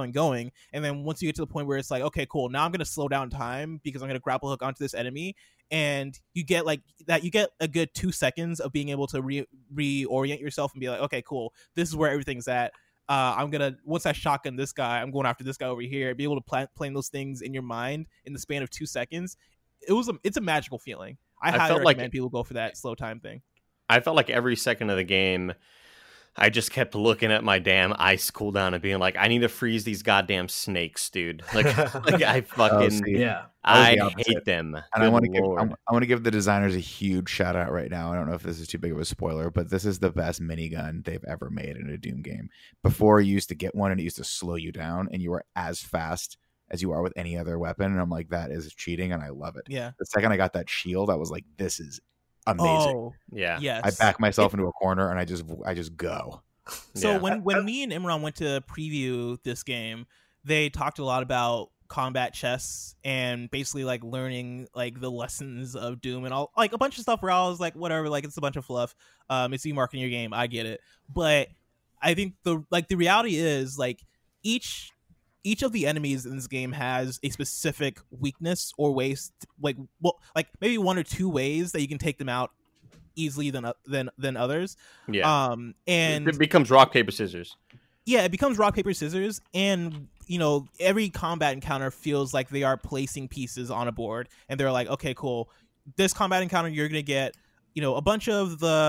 and then once you get to the point where it's like, okay, cool, now I'm gonna slow down time because I'm gonna grapple hook onto this enemy, and you get like that. You get a good 2 seconds of being able to reorient yourself and be like, okay, cool, this is where everything's at. I'm gonna, once I shotgun this guy, I'm going after this guy over here. Be able to plan those things in your mind in the span of 2 seconds. It's a magical feeling. I highly recommend people go for that slow time thing. I felt like every second of the game, I just kept looking at my damn ice cooldown and being like, I need to freeze these goddamn snakes, dude. Like I fucking I hate them. And I want to give the designers a huge shout out right now. I don't know if this is too big of a spoiler, but this is the best minigun they've ever made in a Doom game. Before, you used to get one and it used to slow you down, and you were as fast as you are with any other weapon. And I'm like, that is cheating, and I love it. Yeah. The second I got that shield, I was like, this is amazing. Oh, yeah. Yes. I back myself into a corner and I just go. So when me and Imran went to preview this game, they talked a lot about combat chess and basically like learning like the lessons of Doom and all, like a bunch of stuff where I was like, whatever, like it's a bunch of fluff. It's you marketing your game, I get it. But I think the reality is like each of the enemies in this game has a specific weakness or ways like maybe 1 or 2 ways that you can take them out easily than others. Yeah. And it becomes rock, paper, scissors. Yeah, it becomes rock, paper, scissors, and every combat encounter feels like they are placing pieces on a board, and they're like, okay, cool, this combat encounter you're gonna get a bunch of the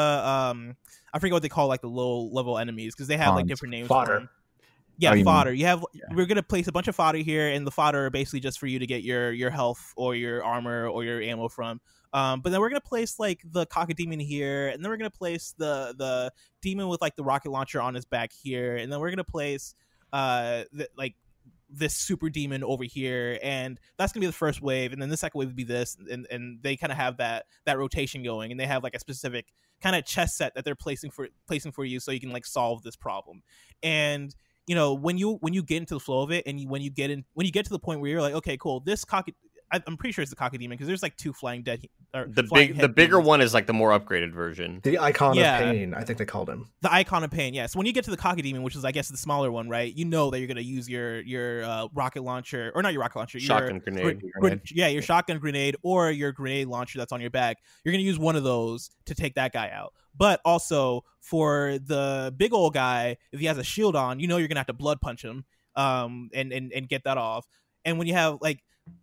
I forget what they call like the low level enemies, because they have like different names for them. Yeah, fodder. We're gonna place a bunch of fodder here, and the fodder are basically just for you to get your health or your armor or your ammo from. But then we're gonna place like the Cacodemon here, and then we're gonna place the demon with like the rocket launcher on his back here, and then we're gonna place this super demon over here, and that's gonna be the first wave, and then the second wave would be this, and they kind of have that rotation going, and they have like a specific kind of chess set that they're placing for you, so you can like solve this problem. And when you get into the flow of it, and when you get to the point where you're like, okay, cool, I'm pretty sure it's the Cacodemon, because there's like two flying dead. The bigger one is like the more upgraded version. The Icon of Pain, I think they called him. The Icon of Pain, yeah. So when you get to the Cacodemon, which is I guess the smaller one, right? You know that you're gonna use your rocket launcher, or not your rocket launcher, shotgun grenade. Your shotgun grenade or your grenade launcher that's on your back. You're gonna use one of those to take that guy out. But also for the big old guy, if he has a shield on, you're gonna have to blood punch him, and get that off. And when you have like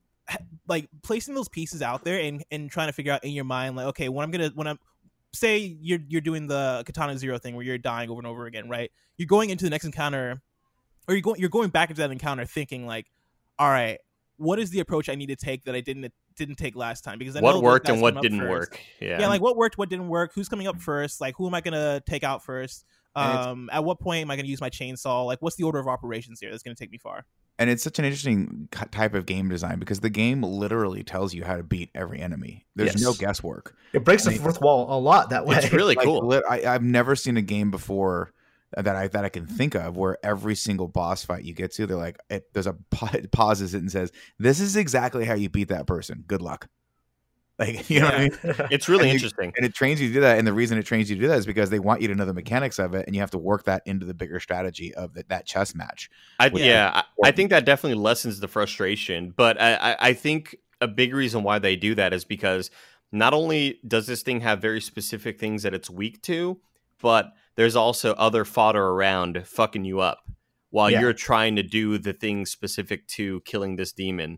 placing those pieces out there and trying to figure out in your mind, like, okay, when I'm say you're doing the Katana Zero thing where you're dying over and over again, right? You're going into the next encounter, or you're going back into that encounter thinking like, all right, what is the approach I need to take that I didn't take last time? Because I know what worked and what didn't work. Yeah, like what worked, what didn't work, who's coming up first, like who am I gonna take out first? At what point am I gonna use my chainsaw? Like, what's the order of operations here that's gonna take me far? And it's such an interesting type of game design, because the game literally tells you how to beat every enemy. There's no guesswork. It breaks the fourth wall a lot that way. It's really cool. I've never seen a game before that I can think of where every single boss fight you get to, they're like, there's a it pauses it and says, "This is exactly how you beat that person. Good luck." Like, you know what I mean? It's really interesting. And it trains you to do that. And the reason it trains you to do that is because they want you to know the mechanics of it, and you have to work that into the bigger strategy of that chess match. I think that definitely lessens the frustration. But I think a big reason why they do that is because not only does this thing have very specific things that it's weak to, but there's also other fodder around fucking you up while you're trying to do the things specific to killing this demon.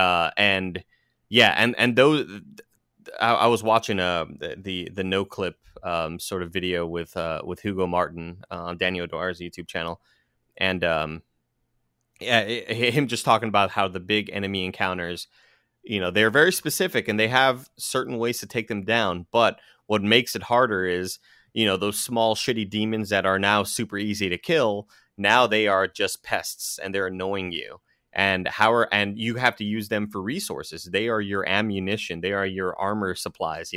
And those, I was watching the no clip sort of video with Hugo Martin on Daniel Dwyer's YouTube channel, and him just talking about how the big enemy encounters, they're very specific and they have certain ways to take them down, but what makes it harder is those small shitty demons that are now super easy to kill, now they are just pests and they're annoying you. And you have to use them for resources. They are your ammunition. They are your armor supplies.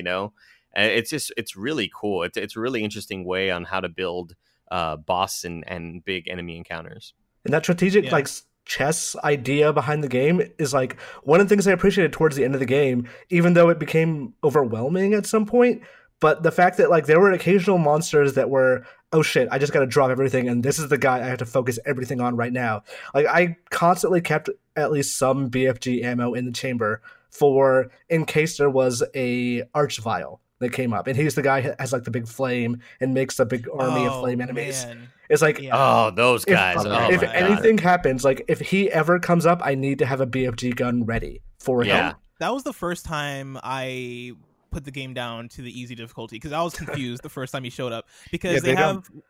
It's really cool. It's a really interesting way on how to build boss and big enemy encounters. And that strategic chess idea behind the game is like one of the things I appreciated towards the end of the game, even though it became overwhelming at some point. But the fact that there were occasional monsters that were, oh shit, I just got to drop everything, and this is the guy I have to focus everything on right now. I constantly kept at least some BFG ammo in the chamber for in case there was a Archvile that came up, and he's the guy who has the big flame and makes a big army of flame enemies. Man. It's those guys. If anything happens, if he ever comes up, I need to have a BFG gun ready for him. That was the first time I put the game down to the easy difficulty, because I was confused the first time he showed up, because they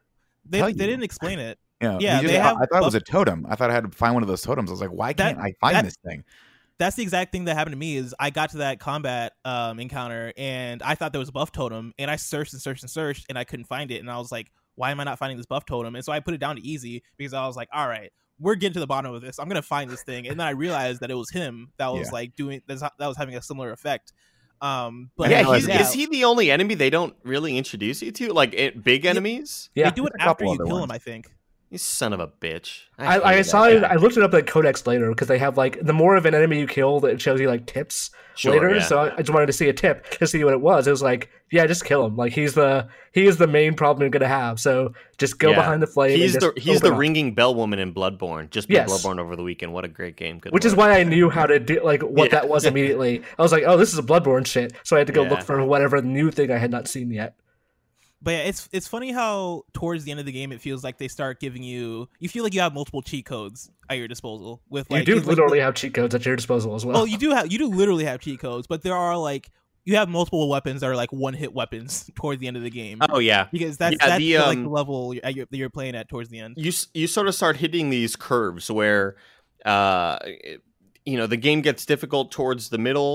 didn't explain it. I thought it was a totem. I thought I had to find one of those totems. I was like, why can't I find this thing? That's the exact thing that happened to me. Is I got to that combat encounter and I thought there was a buff totem, and I searched and I couldn't find it, and I was like, why am I not finding this buff totem? And so I put it down to easy, because I was like, all right, we're getting to the bottom of this. I'm gonna find this thing. And then I realized that it was him that was that was having a similar effect. But is he the only enemy they don't really introduce you to? Big enemies? Yeah, they do it after you kill him, I think. You son of a bitch. I saw it. I looked it up Codex later, because they have the more of an enemy you kill, it shows you tips later. Yeah. So I just wanted to see a tip to see what it was. It was just kill him. He is the main problem you're gonna have. So just go behind the flame. He's the ringing bell woman in Bloodborne. Just beat Bloodborne over the weekend. What a great game! Which is why I knew how to do what that was immediately. I was like, oh, this is a Bloodborne shit. So I had to go look for whatever new thing I had not seen yet. But yeah, it's funny how towards the end of the game it feels like they start giving you feel like you have multiple cheat codes at your disposal. You do literally have cheat codes at your disposal as well. Oh, you do literally have cheat codes, but there are you have multiple weapons that are one hit weapons towards the end of the game. Oh yeah, because that's the level you're playing at towards the end. You sort of start hitting these curves where the game gets difficult towards the middle,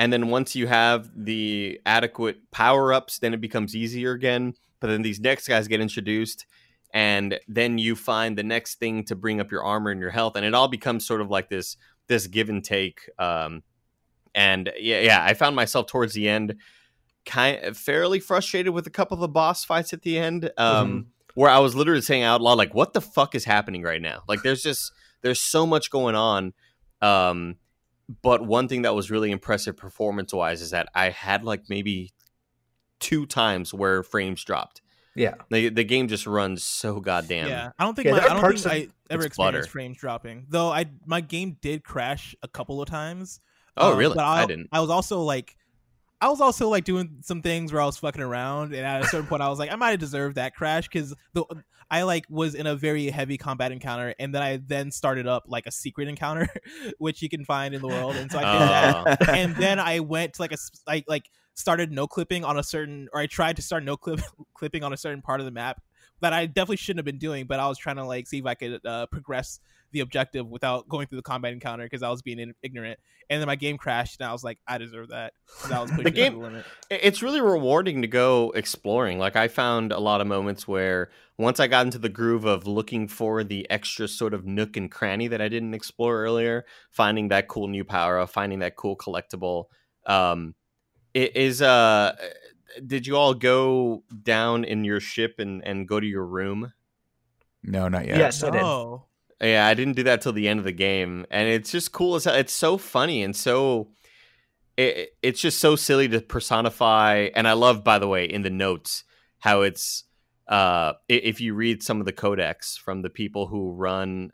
And then once you have the adequate power-ups, then it becomes easier again. But then these next guys get introduced, and then you find the next thing to bring up your armor and your health, and it all becomes sort of like this give and take. And I found myself towards the end kind of fairly frustrated with a couple of the boss fights at the end, where I was literally saying out loud, like, what the fuck is happening right now? Like, there's so much going on. But one thing that was really impressive performance-wise is that I had like maybe 2 times where frames dropped. Yeah, the game just runs so goddamn. Yeah, I don't think I ever experienced frames dropping. Though my game did crash a couple of times. Oh, really? But I didn't. I was also like doing some things where I was fucking around, and at a certain point I was like, I might have deserved that crash because I like was in a very heavy combat encounter, and then I started up like a secret encounter, which you can find in the world, and so I did that, and then I went to started no clipping on a certain, or I tried to start no clipping on a certain part of the map that I definitely shouldn't have been doing, but I was trying to like see if I could progress the objective without going through the combat encounter because I was being ignorant, and then my game crashed, and I was like, I deserve that. I was pushing the game. To the limit. It's really rewarding to go exploring. Like, I found a lot of moments where once I got into the groove of looking for the extra sort of nook and cranny that I didn't explore earlier, finding that cool new power, finding that cool collectible. It is did you all go down in your ship and go to your room? No, not yet. Yes, I did. Oh. Yeah, I didn't do that till the end of the game, and it's just cool as hell. It's so funny and so it's just so silly to personify. And I love, by the way, in the notes how it's if you read some of the codex from the people who run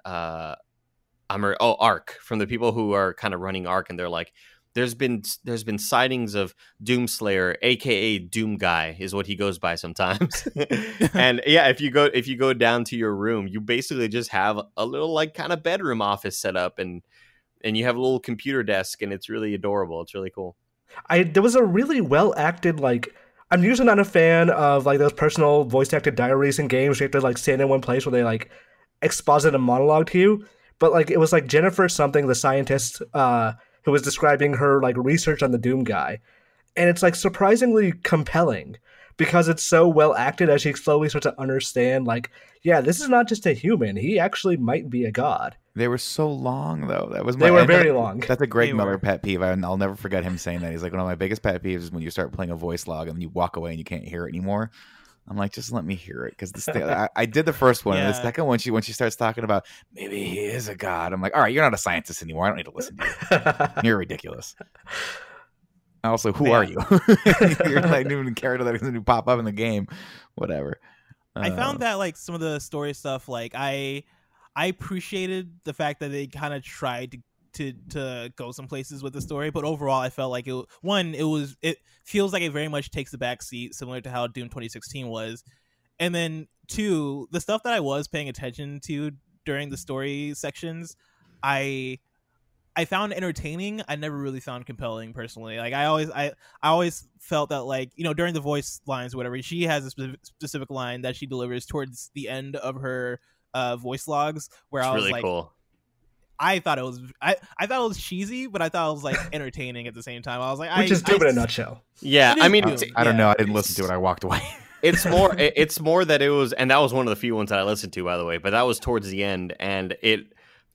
Ark, from the people who are kind of running Ark, and they're like, there's been sightings of Doomslayer, aka Doom Guy, is what he goes by sometimes. And yeah, if you go down to your room, you basically just have a little like kind of bedroom office set up, and you have a little computer desk, and it's really adorable. It's really cool. There was a really well acted, like, I'm usually not a fan of like those personal voice acted diaries in games where you have to like stand in one place where they like exposit a monologue to you. But like it was like Jennifer something, the scientist, who was describing her like research on the Doom Guy, and it's like surprisingly compelling because it's so well acted as she slowly starts to understand, like, yeah, this is not just a human; he actually might be a god. They were so long, though. They were very long. That's a Greg Miller pet peeve. I'll never forget him saying that. He's like, one of my biggest pet peeves is when you start playing a voice log and then you walk away and you can't hear it anymore. I'm like, just let me hear it, because I did the first one, and the second one, when she starts talking about maybe he is a god, I'm like, all right, you're not a scientist anymore. I don't need to listen to you. You're ridiculous. Also, who are you? You're like a new character that doesn't pop up in the game. Whatever. I found that like some of the story stuff, like I appreciated the fact that they kind of tried to go some places with the story, but overall I felt like it feels like it very much takes the back seat, similar to how Doom 2016 was. And then 2, the stuff that I was paying attention to during the story sections, I found entertaining. I never really found compelling personally. Like I always felt that, like, you know, during the voice lines or whatever, she has a specific line that she delivers towards the end of her voice logs where it's I was really like, cool. I thought it was cheesy, but I thought it was like entertaining at the same time. I was like, which is Doom in a nutshell. Yeah, I mean, I don't know. I didn't listen to it. I walked away. It's more that it was, and that was one of the few ones that I listened to, by the way. But that was towards the end, and it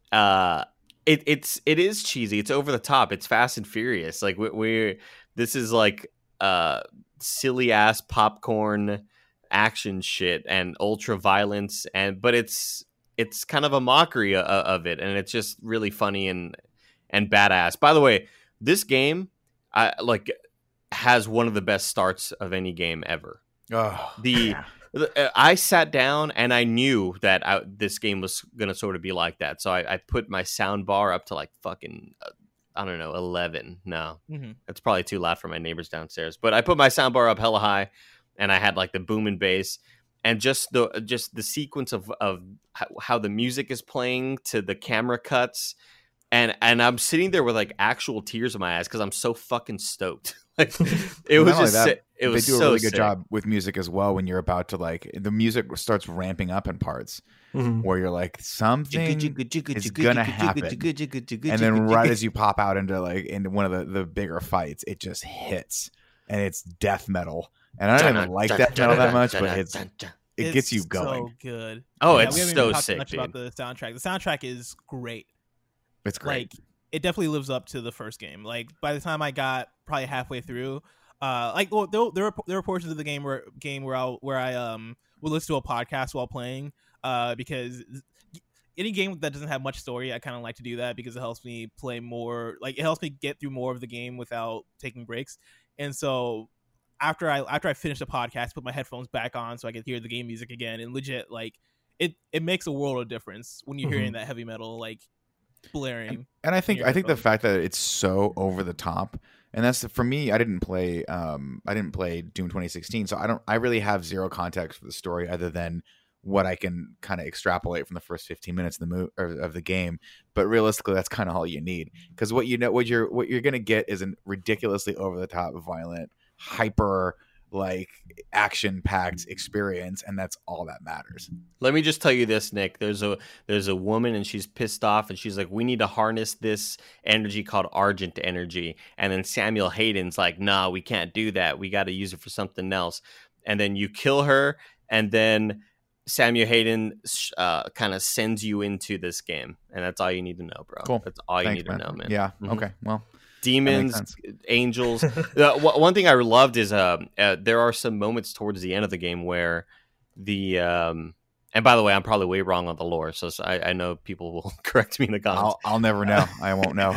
is cheesy. It's over the top. It's Fast and Furious. Like this is like silly ass popcorn action shit and ultra violence, but it's kind of a mockery of it, and it's just really funny and badass. By the way, this game has one of the best starts of any game ever. Oh, I sat down and I knew that this game was gonna sort of be like that, so I put my sound bar up to like fucking I don't know, 11. No, It's probably too loud for my neighbors downstairs, but I put my sound bar up hella high, and I had like the boom and bass. And just the sequence of how the music is playing to the camera cuts, and I'm sitting there with like actual tears in my eyes because I'm so fucking stoked. It was Not only just that, it was they do a so really good sick. job with music as well when you're about to like the music starts ramping up in parts where you're like something is gonna happen, and then right as you pop out into one of the bigger fights, it just hits and it's death metal, and I don't even like death metal that much, but it gets you going. So good. Oh, Yeah, it's we haven't so even talked sick, much dude. about the soundtrack. The soundtrack is great. It's great. Like it definitely lives up to the first game. Like by the time I got probably halfway through, there were portions of the game where I would listen to a podcast while playing, because any game that doesn't have much story, I kind of like to do that because it helps me play more. Like it helps me get through more of the game without taking breaks. And so after I finish the podcast, put my headphones back on so I can hear the game music again, and legit like it makes a world of difference when you're hearing that heavy metal like blaring. And I in think your the headphones. fact that it's so over the top, and that's for me. I didn't play Doom 2016, so I really have zero context for the story other than what I can kind of extrapolate from the first 15 minutes of of the game. But realistically, that's kind of all you need, because what you're gonna get is a ridiculously over the top, violent, hyper like action packed experience, and that's all that matters. Let me just tell you this, Nick. There's a woman and she's pissed off and she's like, we need to harness this energy called Argent energy. And then Samuel Hayden's like, nah, we can't do that. We got to use it for something else. And then you kill her, and then Samuel Hayden kind of sends you into this game. And that's all you need to know, bro. Cool. That's all you Thanks, need to know, man. Yeah. Mhm. Okay. Well, Demons, angels. One thing I loved is there are some moments towards the end of the game where the and by the way, I'm probably way wrong on the lore, so I know people will correct me in the comments. I'll never know. I won't know.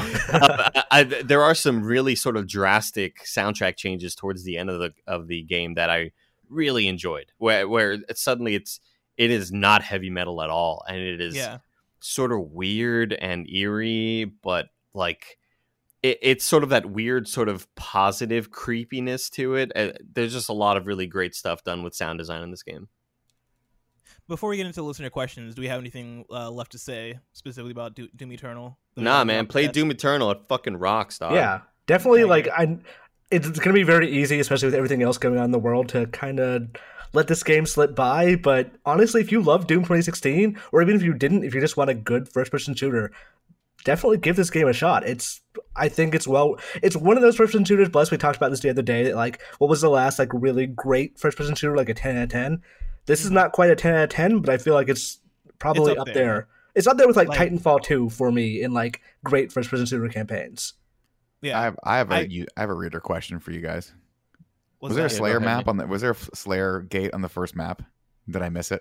There are some really sort of drastic soundtrack changes towards the end of the game that I really enjoyed, where suddenly it is not heavy metal at all, and it is sort of weird and eerie, but like. It's sort of that weird sort of positive creepiness to it. There's just a lot of really great stuff done with sound design in this game. Before we get into listener questions, do we have anything left to say specifically about Doom Eternal? Nah, man, play Doom Eternal. It fucking rocks, dog. Yeah, definitely. It's going to be very easy, especially with everything else going on in the world, to kind of let this game slip by. But honestly, if you love Doom 2016, or even if you didn't, if you just want a good first-person shooter, definitely give this game a shot. I think it's one of those first-person shooters. Plus, we talked about this the other day. That like, what was the last like really great first-person shooter? Like a 10 out of 10. This is not quite a 10 out of 10, but I feel like it's probably up there. It's up there with like Titanfall 2 for me in like great first-person shooter campaigns. Yeah, I have a reader question for you guys. Was there a that? Slayer map on the? Was there a Slayer gate on the first map? Did I miss it?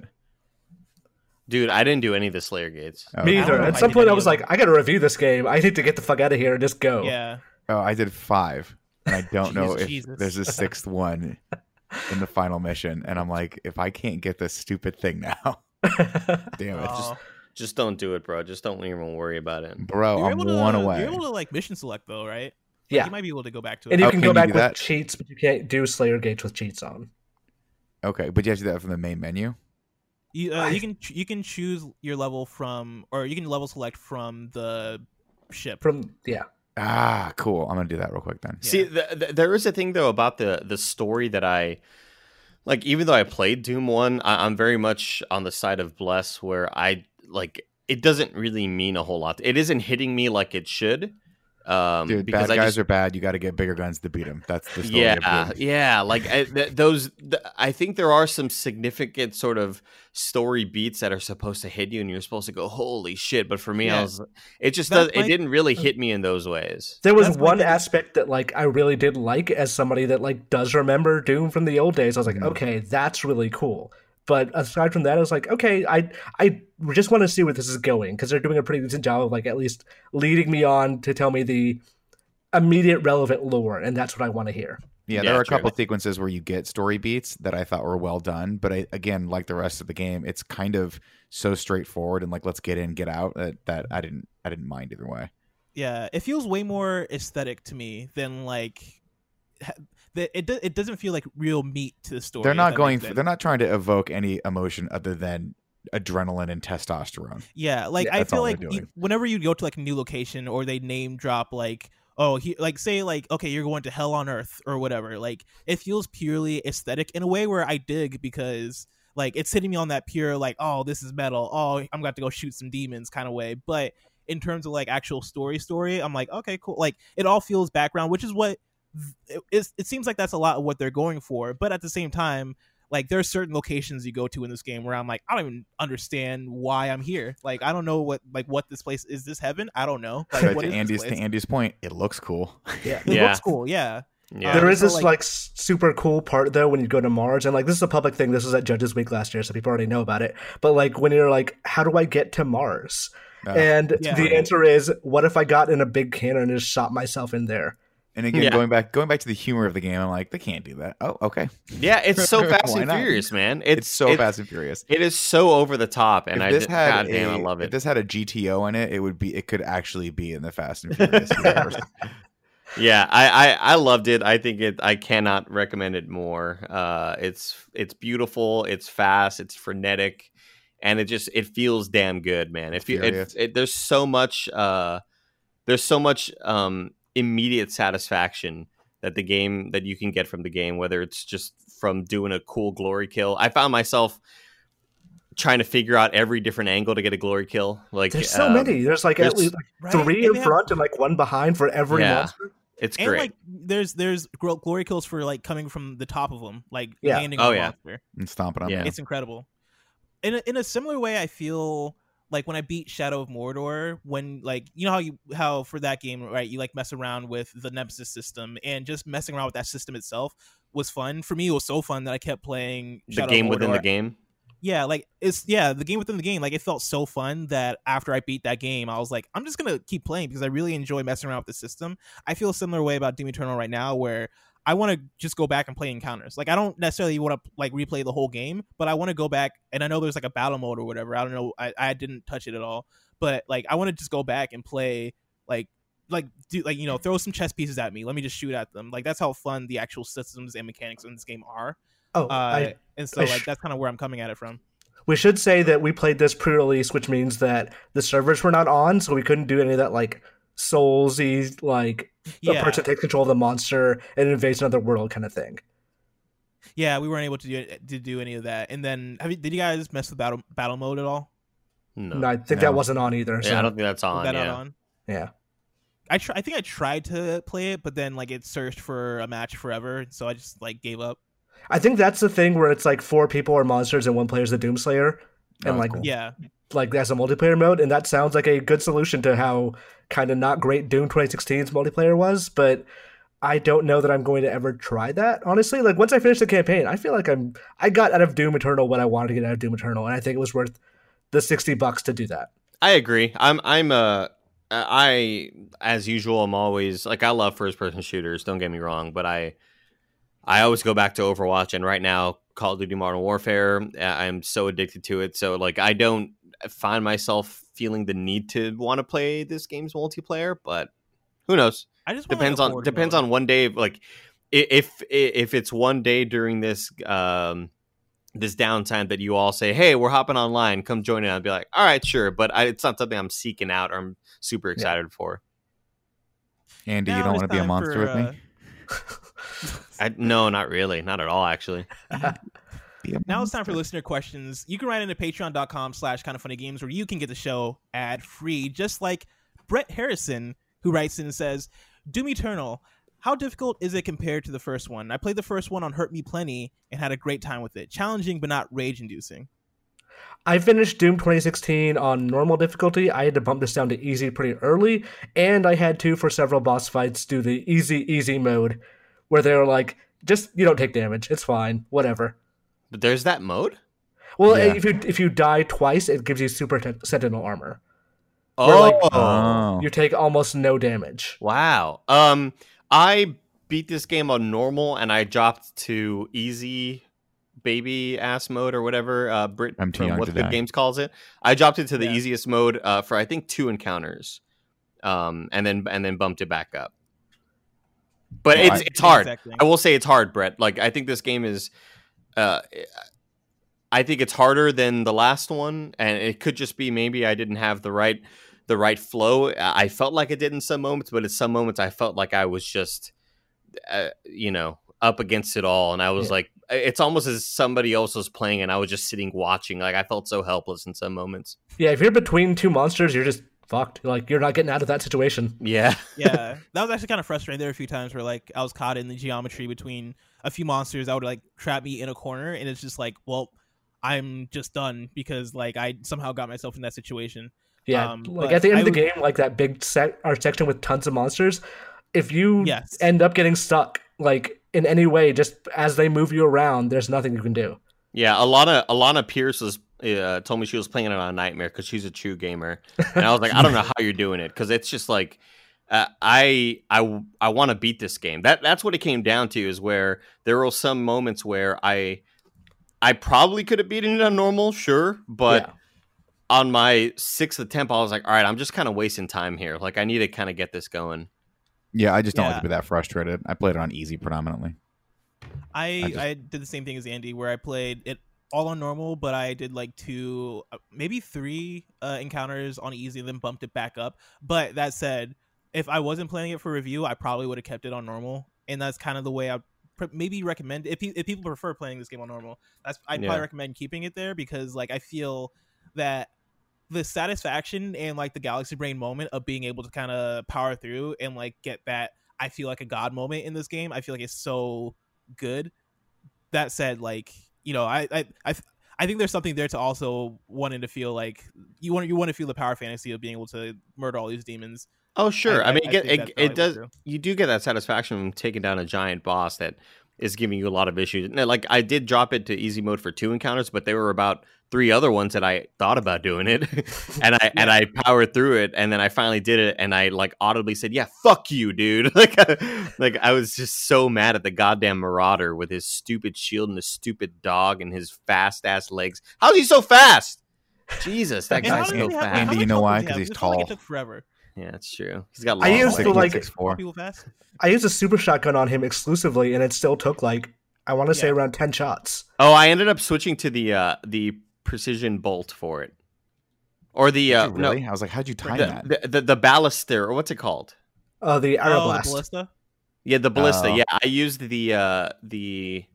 Dude, I didn't do any of the Slayer gates. Oh, Me I either. don't know At if I some did point, I any was of like, I got to review this game. I need to get the fuck out of here and just go. Yeah. Oh, I did 5, and I don't know if Jesus. there's a 6th one in the final mission. And I'm like, if I can't get this stupid thing now, damn it, Oh. Just don't do it, bro. Just don't even worry about it. bro, You're I'm able to, one away. You're able to like mission select though, right? Yeah. You might be able to go back to And it. you Oh, can can go you back do with that? cheats, but you can't do Slayer gates with cheats on. Okay, but you have to do that from the main menu. You can choose your level from, or you can level select from the ship. Ah, cool. I'm gonna do that real quick then. See, there is a thing though about the story that I like. Even though I played Doom 1, I'm very much on the side of Bless, where I like it doesn't really mean a whole lot. It isn't hitting me like it should. Dude, because bad guys are bad. You got to get bigger guns to beat them. That's the story. of Doom. Yeah. Like I think there are some significant sort of story beats that are supposed to hit you, and you're supposed to go, "Holy shit!" But for me, it didn't really hit me in those ways. There was That's one my- aspect that like I really did like as somebody that like does remember Doom from the old days. I was like, okay, that's really cool. But aside from that, I was like, okay, I just want to see where this is going, because they're doing a pretty decent job of like at least leading me on to tell me the immediate relevant lore, and that's what I want to hear. Yeah, there are a couple sequences where you get story beats that I thought were well done, but again, like the rest of the game, it's kind of so straightforward and like let's get in, get out that I didn't mind either way. Yeah, it feels way more aesthetic to me than like it doesn't feel like real meat to the story. They're not they're not trying to evoke any emotion other than adrenaline and testosterone. Yeah, like I that's feel all like they're doing. whenever you go to like a new location or they name drop like oh, he like say like okay, you're going to hell on earth or whatever. Like it feels purely aesthetic in a way where I dig because like it's hitting me on that pure like, oh, this is metal. Oh, I'm about to go shoot some demons kind of way. But in terms of like actual story, I'm like, okay, cool. Like it all feels background, which is what it seems like that's a lot of what they're going for. But at the same time, like there are certain locations you go to in this game where I'm like, I don't even understand why I'm here. Like I don't know what this place is. This heaven? I don't know. Like, But what to is this place? Andy's point, it looks cool. Yeah. It Yeah. looks cool. Yeah. Yeah. There is so, this like super cool part though when you go to Mars, and like this is a public thing. This was at Judges Week last year, so people already know about it. But like when you're like, how do I get to Mars? And Yeah. the answer is, what if I got in a big cannon and just shot myself in there? And again, Yeah. going back to the humor of the game, I'm like, they can't do that. Oh, okay. Yeah, it's so Fast Why and not? Furious, man. It's so Fast and Furious. It is so over the top, and If this had goddamn, I love If it. this had a GTO in it, it could actually be in the Fast and Furious universe. Yeah, I loved it. I think I cannot recommend it more. It's beautiful. It's fast. It's frenetic, and it feels damn good, man. Furious. There's so much immediate satisfaction that you can get from the game, whether it's just from doing a cool glory kill. I found myself trying to figure out every different angle to get a glory kill. Like There's so many. There's like at there's- least like Right? 3 And in they have- front and like 1 behind for every Yeah. monster. It's And great. like there's glory kills for like coming from the top of them, like Yeah. landing Oh, on the yeah. monster. And stomping on Yeah. them. It's incredible. In a similar way, I feel like when I beat Shadow of Mordor, when like you know how for that game, right, you like mess around with the Nemesis system, and just messing around with that system itself was fun. For me, it was so fun that I kept playing the Shadow game of within Mordor. the game. Yeah, like the game within the game. Like it felt so fun that after I beat that game, I was like, I'm just gonna keep playing because I really enjoy messing around with the system. I feel a similar way about Doom Eternal right now, where I want to just go back and play encounters. Like I don't necessarily want to like replay the whole game, but I want to go back, and I know there's like a battle mode or whatever. I don't know. I didn't touch it at all, but like I want to just go back and play like do like throw some chess pieces at me. Let me just shoot at them. Like that's how fun the actual systems and mechanics in this game are. Oh, And so I like that's kind of where I'm coming at it from. we should say that we played this pre-release, which means that the servers were not on, so we couldn't do any of that like Soulsy like a person takes control of the monster and invades another world kind of thing. Yeah, we weren't able to do any of that. And then, did you guys mess with battle mode at all? No, I think No. that wasn't on either. So Yeah, I don't think that's Was on. that not Yeah. on? yeah. I think I tried to play it, but then like it searched for a match forever, so I just like gave up. I think that's the thing where it's like 4 people are monsters and 1 player's the Doomslayer, and Oh, like cool. Yeah, like that's a multiplayer mode, and that sounds like a good solution to how kind of not great Doom 2016's multiplayer was. But I don't know that I'm going to ever try that. Honestly, like once I finish the campaign, I feel like I got out of Doom Eternal what I wanted to get out of Doom Eternal, and I think it was worth the $60 to do that. I agree. I as usual, I'm always like I love first person shooters. Don't get me wrong, but I always go back to Overwatch, and right now Call of Duty Modern Warfare. I'm so addicted to it. So like I don't find myself feeling the need to want to play this game's multiplayer, but who knows? I just want, Depends like, a on horde depends mode. on one day. Like if it's one day during this this downtime that you all say, hey, we're hopping online, come join in, I'd be like, all right, sure, but it's not something I'm seeking out or I'm super excited for. Andy, Now you don't it's want to be a time monster for, with me? No, not really, not at all, actually. Now it's time for listener questions. You can write into patreon.com/kindoffunnygames where you can get the show ad free, just like Brett Harrison, who writes in and says, Doom Eternal, how difficult is it compared to the first one? I played the first one on Hurt Me Plenty and had a great time with it. Challenging but not rage-inducing. I finished Doom 2016 on normal difficulty. I had to bump this down to easy pretty early, and I had to, for several boss fights, do the easy mode, where they were like, just, you don't take damage, it's fine, whatever. But there's that mode? Well, Yeah. if you die twice, it gives you super sentinel armor. Oh, like- Oh. You take almost no damage. wow. I beat this game on normal and I dropped to easy baby ass mode or whatever Brit I'm too from young what to Good die. Games calls it. I dropped it to the Yeah. easiest mode for I think 2 encounters. And then bumped it back up. But Yeah, it's hard. Exact thing. I will say it's hard, Brett. Like I think this game is I think it's harder than the last one, and it could just be maybe I didn't have the right the right flow. I felt like it did in some moments, but in some moments I felt like I was just, up against it all. And I was like, it's almost as somebody else was playing and I was just sitting watching. Like I felt so helpless in some moments. Yeah, if you're between two monsters, you're just fucked. Like you're not getting out of that situation. Yeah. Yeah, that was actually kind of frustrating. There were a few times where like I was caught in the geometry between a few monsters that would like trap me in a corner, and it's just like, well, I'm just done because like I somehow got myself in that situation. Yeah, like at the end of the game, like that big section with tons of monsters, if you end up getting stuck like in any way, just as they move you around, there's nothing you can do. Yeah, Alana Pierce was told me she was playing it on Nightmare because she's a true gamer, and I was like, I don't know how you're doing it because it's just like I want to beat this game. That's what it came down to, is where there were some moments where I probably could have beaten it on normal, sure, but on my 6th attempt, I was like, all right, I'm just kind of wasting time here. Like I need to kind of get this going. Yeah, I just don't like to be that frustrated. I played it on easy predominantly. I did the same thing as Andy, where I played it all on normal, but I did like 2, maybe 3 encounters on easy, and then bumped it back up. But that said, if I wasn't playing it for review, I probably would have kept it on normal, and that's kind of the way I maybe recommend. If people prefer playing this game on normal, I'd probably recommend keeping it there, because like I feel that the satisfaction and like the Galaxy Brain moment of being able to kind of power through and like get that I feel like a god moment in this game, I feel like it's so good. That said, like, I think there's something there to also wanting to feel like you want to feel the power fantasy of being able to murder all these demons. Oh sure, I mean it does. You do get that satisfaction from taking down a giant boss that is giving you a lot of issues. Now, like I did drop it to easy mode for 2 encounters, but there were about 3 other ones that I thought about doing it, and I powered through it, and then I finally did it, and I like audibly said, "Yeah, fuck you, dude!" like I was just so mad at the goddamn Marauder with his stupid shield and his stupid dog and his fast ass legs. How's he so fast? Jesus, that guy's so fast. Andy, you know why? Because he's tall. Like it took forever. Yeah, that's true. He's got long I used legs. to People fast. I used a super shotgun on him exclusively, and it still took like I want to say around 10 shots. Oh, I ended up switching to the precision bolt for it, or the really? no. I was like, how'd you time that? The ballaster, or what's it called? The Aeroblast. The Ballista? Yeah, the Ballista. Yeah, I used the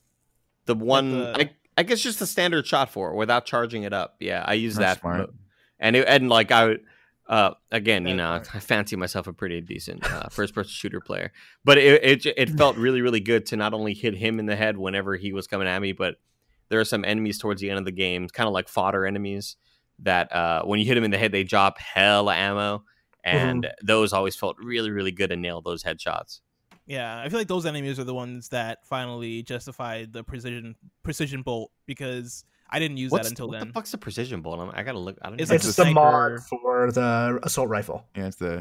one. I guess just the standard shot for it without charging it up. Yeah, I used that. Smart. And like I would. Again, I fancy myself a pretty decent first-person shooter player, but it felt really, really good to not only hit him in the head whenever he was coming at me, but there are some enemies towards the end of the game, kind of like fodder enemies, that when you hit them in the head, they drop hella ammo, and those always felt really, really good to nail those headshots. Yeah, I feel like those enemies are the ones that finally justified the precision bolt, because I didn't use that until then. What the fuck's the precision bolt? I gotta look. I don't. It's the mod for the assault rifle. Yeah, it's the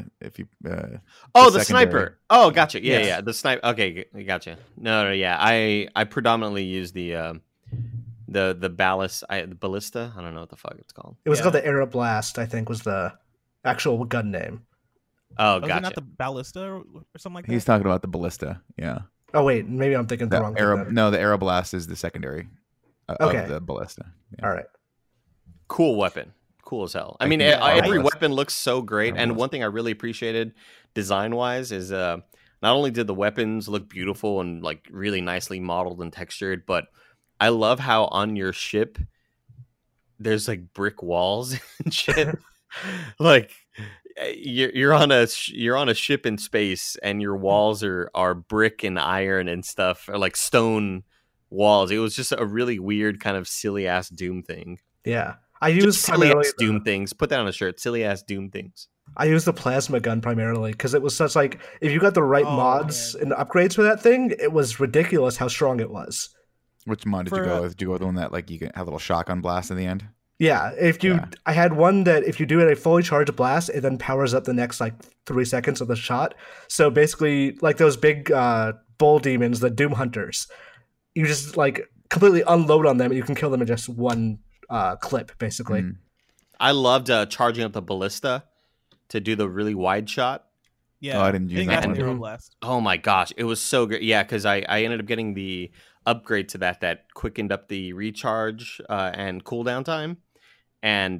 sniper. Oh, gotcha. Yeah. The sniper. Okay, gotcha. No, yeah. I predominantly use the ballast, the ballista. I don't know what the fuck it's called. It was called the Aeroblast, I think, was the actual gun name. Oh, was gotcha. it not the ballista or something like that? He's talking about the ballista. Yeah. Oh wait, maybe I'm thinking the wrong thing. No, the Aeroblast is the secondary. Of the ballista. Yeah. All right. Cool weapon. Cool as hell. I mean, every weapon looks so great. And one thing I really appreciated design-wise is not only did the weapons look beautiful and like really nicely modeled and textured, but I love how on your ship there's like brick walls and shit. Like you're on a ship in space, and your walls are brick and iron and stuff, or like stone walls. It was just a really weird kind of silly ass Doom thing. Yeah, I use silly ass Doom things. Put that on a shirt. Silly ass Doom things. I use the plasma gun primarily because it was such like if you got the right mods and upgrades for that thing, it was ridiculous how strong it was. Which mod did you go with? Did you go with the one that like you can have a little shotgun blast at the end? Yeah, I had one that if you do it a fully charged blast, it then powers up the next like 3 seconds of the shot. So basically, like those big bull demons, the Doom Hunters, you just like completely unload on them and you can kill them in just one clip, basically. I loved charging up the ballista to do the really wide shot. Yeah, I didn't use that one. Blast. Oh my gosh, it was so good. Yeah, because I ended up getting the upgrade to that quickened up the recharge and cooldown time. And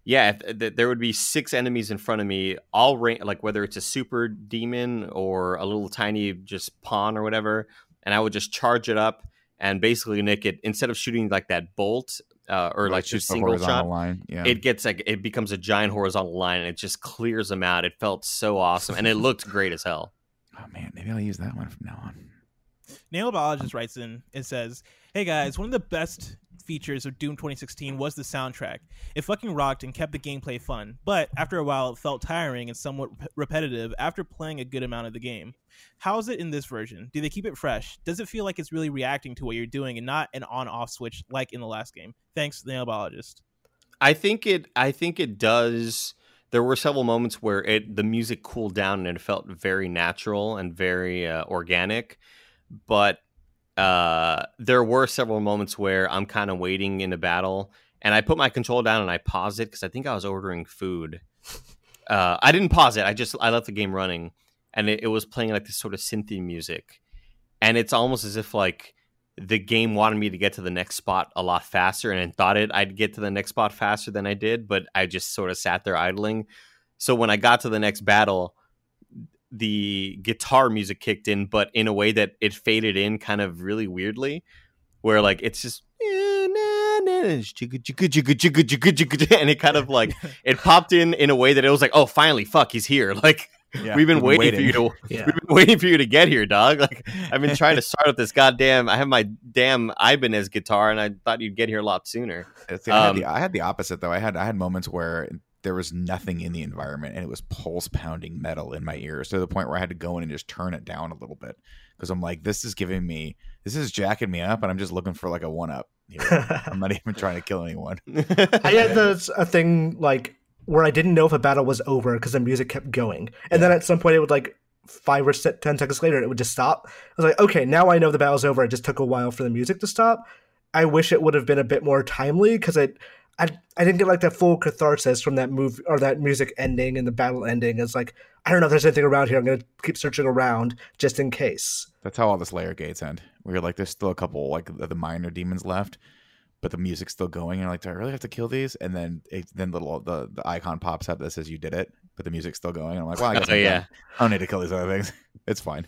Yeah, there would be 6 enemies in front of me, all like whether it's a super demon or a little tiny just pawn or whatever, and I would just charge it up and basically nick it. Instead of shooting like that bolt or like just single shot, line. Yeah. it becomes a giant horizontal line and it just clears them out. It felt so awesome and it looked great as hell. Oh man, maybe I'll use that one from now on. Nanobiologist writes in and says, "Hey guys, one of the best features of Doom 2016 was the soundtrack. It fucking rocked and kept the gameplay fun, but after a while it felt tiring and somewhat repetitive after playing a good amount of the game. How is it in this version? Do they keep it fresh? Does it feel like it's really reacting to what you're doing and not an on-off switch like in the last game? Thanks, the Nanobiologist." I think it does. There were several moments where the music cooled down and it felt very natural and very organic, but there were several moments where I'm kind of waiting in a battle and I put my control down and I paused it because I think I was ordering food. I didn't pause it. I left the game running and it was playing like this sort of synthy music. And it's almost as if like the game wanted me to get to the next spot a lot faster and thought I'd get to the next spot faster than I did, but I just sort of sat there idling. So when I got to the next battle, the guitar music kicked in, but in a way that it faded in kind of really weirdly, where like it's just and it kind of like it popped in a way that it was like, oh, finally, fuck, he's here. Like we've been waiting for you to we've been waiting for you to get here, dog. Like I've been trying to start up this goddamn. I have my damn Ibanez guitar, and I thought you'd get here a lot sooner. I had the opposite though. I had moments where there was nothing in the environment and it was pulse pounding metal in my ears to the point where I had to go in and just turn it down a little bit because I'm like, this is jacking me up and I'm just looking for like a one up here. I'm not even trying to kill anyone. I had a thing like where I didn't know if a battle was over because the music kept going. And then at some point it would like 5 or 10 seconds later, it would just stop. I was like, okay, now I know the battle's over. It just took a while for the music to stop. I wish it would have been a bit more timely because I didn't get like that full catharsis from that move or that music ending and the battle ending. It's like, I don't know if there's anything around here. I'm going to keep searching around just in case. That's how all the Slayer gates end. Where you're like, there's still a couple like the minor demons left, but the music's still going. And you're like, do I really have to kill these? And then the icon pops up that says you did it, but the music's still going. And I'm like, well, I guess I don't need to kill these other things. It's fine.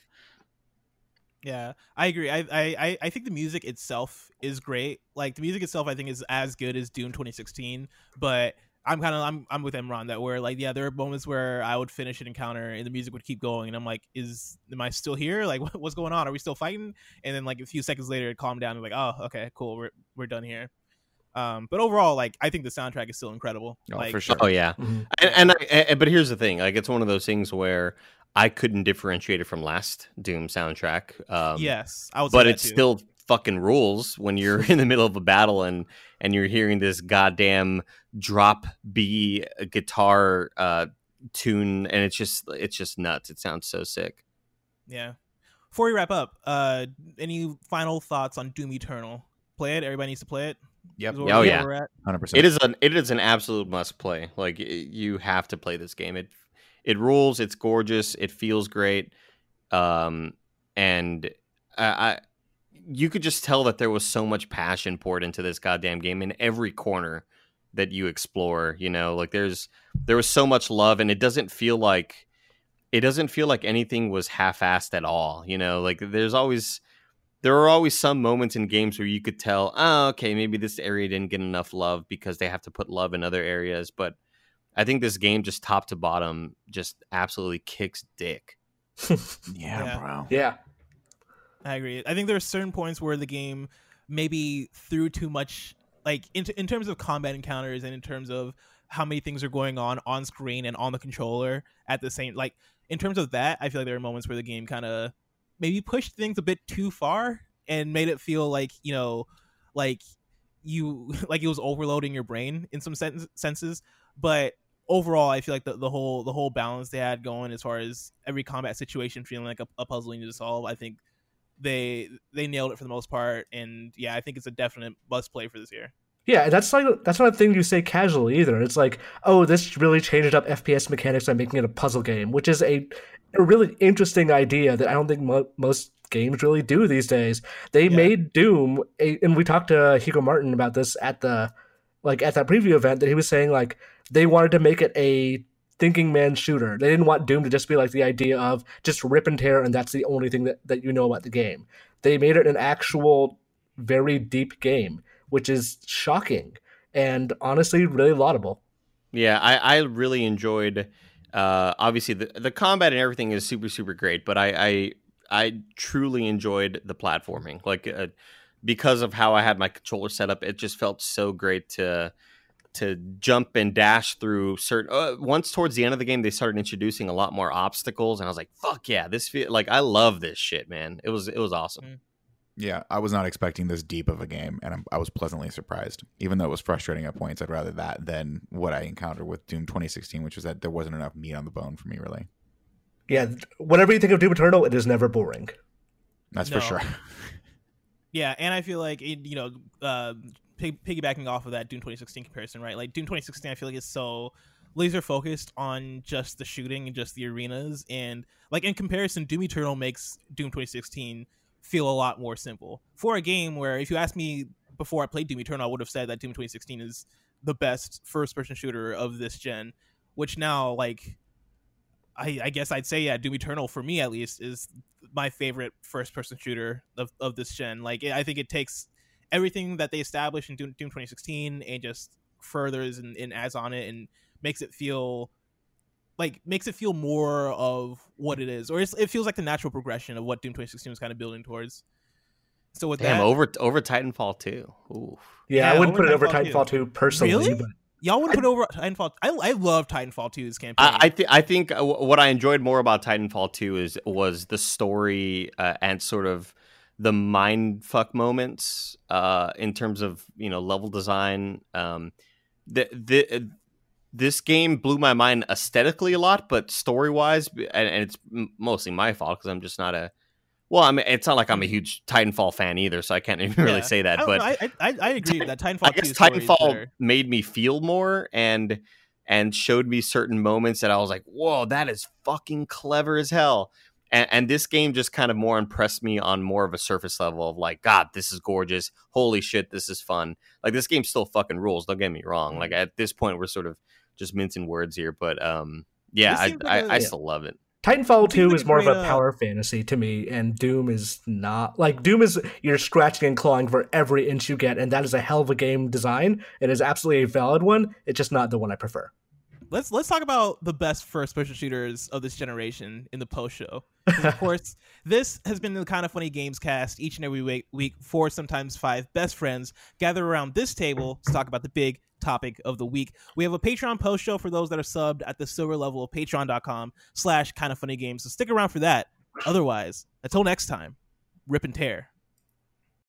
Yeah, I agree. I think the music itself is great. Like the music itself, I think is as good as Doom 2016. But I'm with Emron that where like there are moments where I would finish an encounter and the music would keep going, and I'm like, am I still here? Like what's going on? Are we still fighting? And then like a few seconds later, it calmed down and like, oh, okay, cool, we're done here. But overall, like I think the soundtrack is still incredible. Oh, like, for sure. Oh yeah, mm-hmm. But here's the thing: like it's one of those things where I couldn't differentiate it from last Doom soundtrack. Yes, I would. But it still fucking rules when you're in the middle of a battle and you're hearing this goddamn drop B guitar tune, and it's just nuts. It sounds so sick. Yeah. Before we wrap up, any final thoughts on Doom Eternal? Play it. Everybody needs to play it. Yep. Oh yeah. 100%. It is an absolute must play. Like you have to play this game. It rules. It's gorgeous. It feels great. And you could just tell that there was so much passion poured into this goddamn game in every corner that you explore. You know, like there was so much love, and it doesn't feel like anything was half-assed at all. You know, like there are always some moments in games where you could tell, oh, okay, maybe this area didn't get enough love because they have to put love in other areas, but I think this game, just top to bottom, just absolutely kicks dick. Yeah, bro. Yeah. I agree. I think there are certain points where the game maybe threw too much, like in terms of combat encounters and in terms of how many things are going on screen and on the controller at the same, like in terms of that, I feel like there are moments where the game kind of maybe pushed things a bit too far and made it feel like, like it was overloading your brain in some senses. But overall, I feel like the whole balance they had going as far as every combat situation feeling like a puzzle you need to solve, I think they nailed it for the most part. And yeah, I think it's a definite must play for this year. Yeah, that's not a thing you say casually either. It's like, oh, this really changed up FPS mechanics by making it a puzzle game, which is a really interesting idea that I don't think most games really do these days. They made Doom, and we talked to Hugo Martin about this at the like at that preview event, that he was saying like they wanted to make it a thinking man shooter. They didn't want Doom to just be like the idea of just rip and tear and that's the only thing that you know about the game. They made it an actual very deep game, which is shocking and honestly really laudable. Yeah, I really enjoyed. Obviously, the combat and everything is super, super great, but I truly enjoyed the platforming. Like because of how I had my controller set up, it just felt so great to jump and dash through certain. Once towards the end of the game, they started introducing a lot more obstacles, and I was like, "Fuck yeah, I love this shit, man." It was awesome. Yeah, I was not expecting this deep of a game, and I was pleasantly surprised. Even though it was frustrating at points, I'd rather that than what I encountered with Doom 2016, which was that there wasn't enough meat on the bone for me, really. Yeah, whatever you think of Doom Eternal, it is never boring. That's for sure. Yeah, and I feel like, piggybacking off of that Doom 2016 comparison, right? Like Doom 2016, I feel like is so laser focused on just the shooting and just the arenas, and like in comparison, Doom Eternal makes Doom 2016 feel a lot more simple for a game where, if you asked me before I played Doom Eternal, I would have said that Doom 2016 is the best first-person shooter of this gen, which now, like, I guess I'd say, yeah, Doom Eternal, for me at least, is my favorite first-person shooter of this gen. Like, I think it takes everything that they established in Doom 2016 and just furthers and adds on it and makes it feel more of what it is, or it feels like the natural progression of what Doom 2016 was kind of building towards. So with that, over Titanfall 2. Ooh. Yeah, I wouldn't put it over Titanfall 2 personally. Really? But y'all wouldn't put it over Titanfall? I love Titanfall 2's campaign. I think what I enjoyed more about Titanfall 2 was the story and sort of the mindfuck moments in terms of level design. This game blew my mind aesthetically a lot, but story-wise, and it's mostly my fault because I'm just not a... Well, I mean, it's not like I'm a huge Titanfall fan either, so I can't even really say that. But I agree that Titanfall. I guess Titanfall made me feel more and showed me certain moments that I was like, "Whoa, that is fucking clever as hell." And this game just kind of more impressed me on more of a surface level of like, God, this is gorgeous. Holy shit, this is fun. Like, this game still fucking rules. Don't get me wrong. Like, at this point, we're sort of just mincing words here, but yeah, I still love it. Titanfall 2 is more of a power fantasy to me, and Doom is not. Like, Doom is you're scratching and clawing for every inch you get, and that is a hell of a game design. It is absolutely a valid one. It's just not the one I prefer. Let's talk about the best first-person shooters of this generation in the post-show. Of course, this has been the Kind of Funny Games cast. Each and every week, 4, sometimes 5 best friends gather around this table to talk about the big topic of the week. We have a Patreon post-show for those that are subbed at the silver level of patreon.com/kindoffunnygames. So stick around for that. Otherwise, until next time, rip and tear.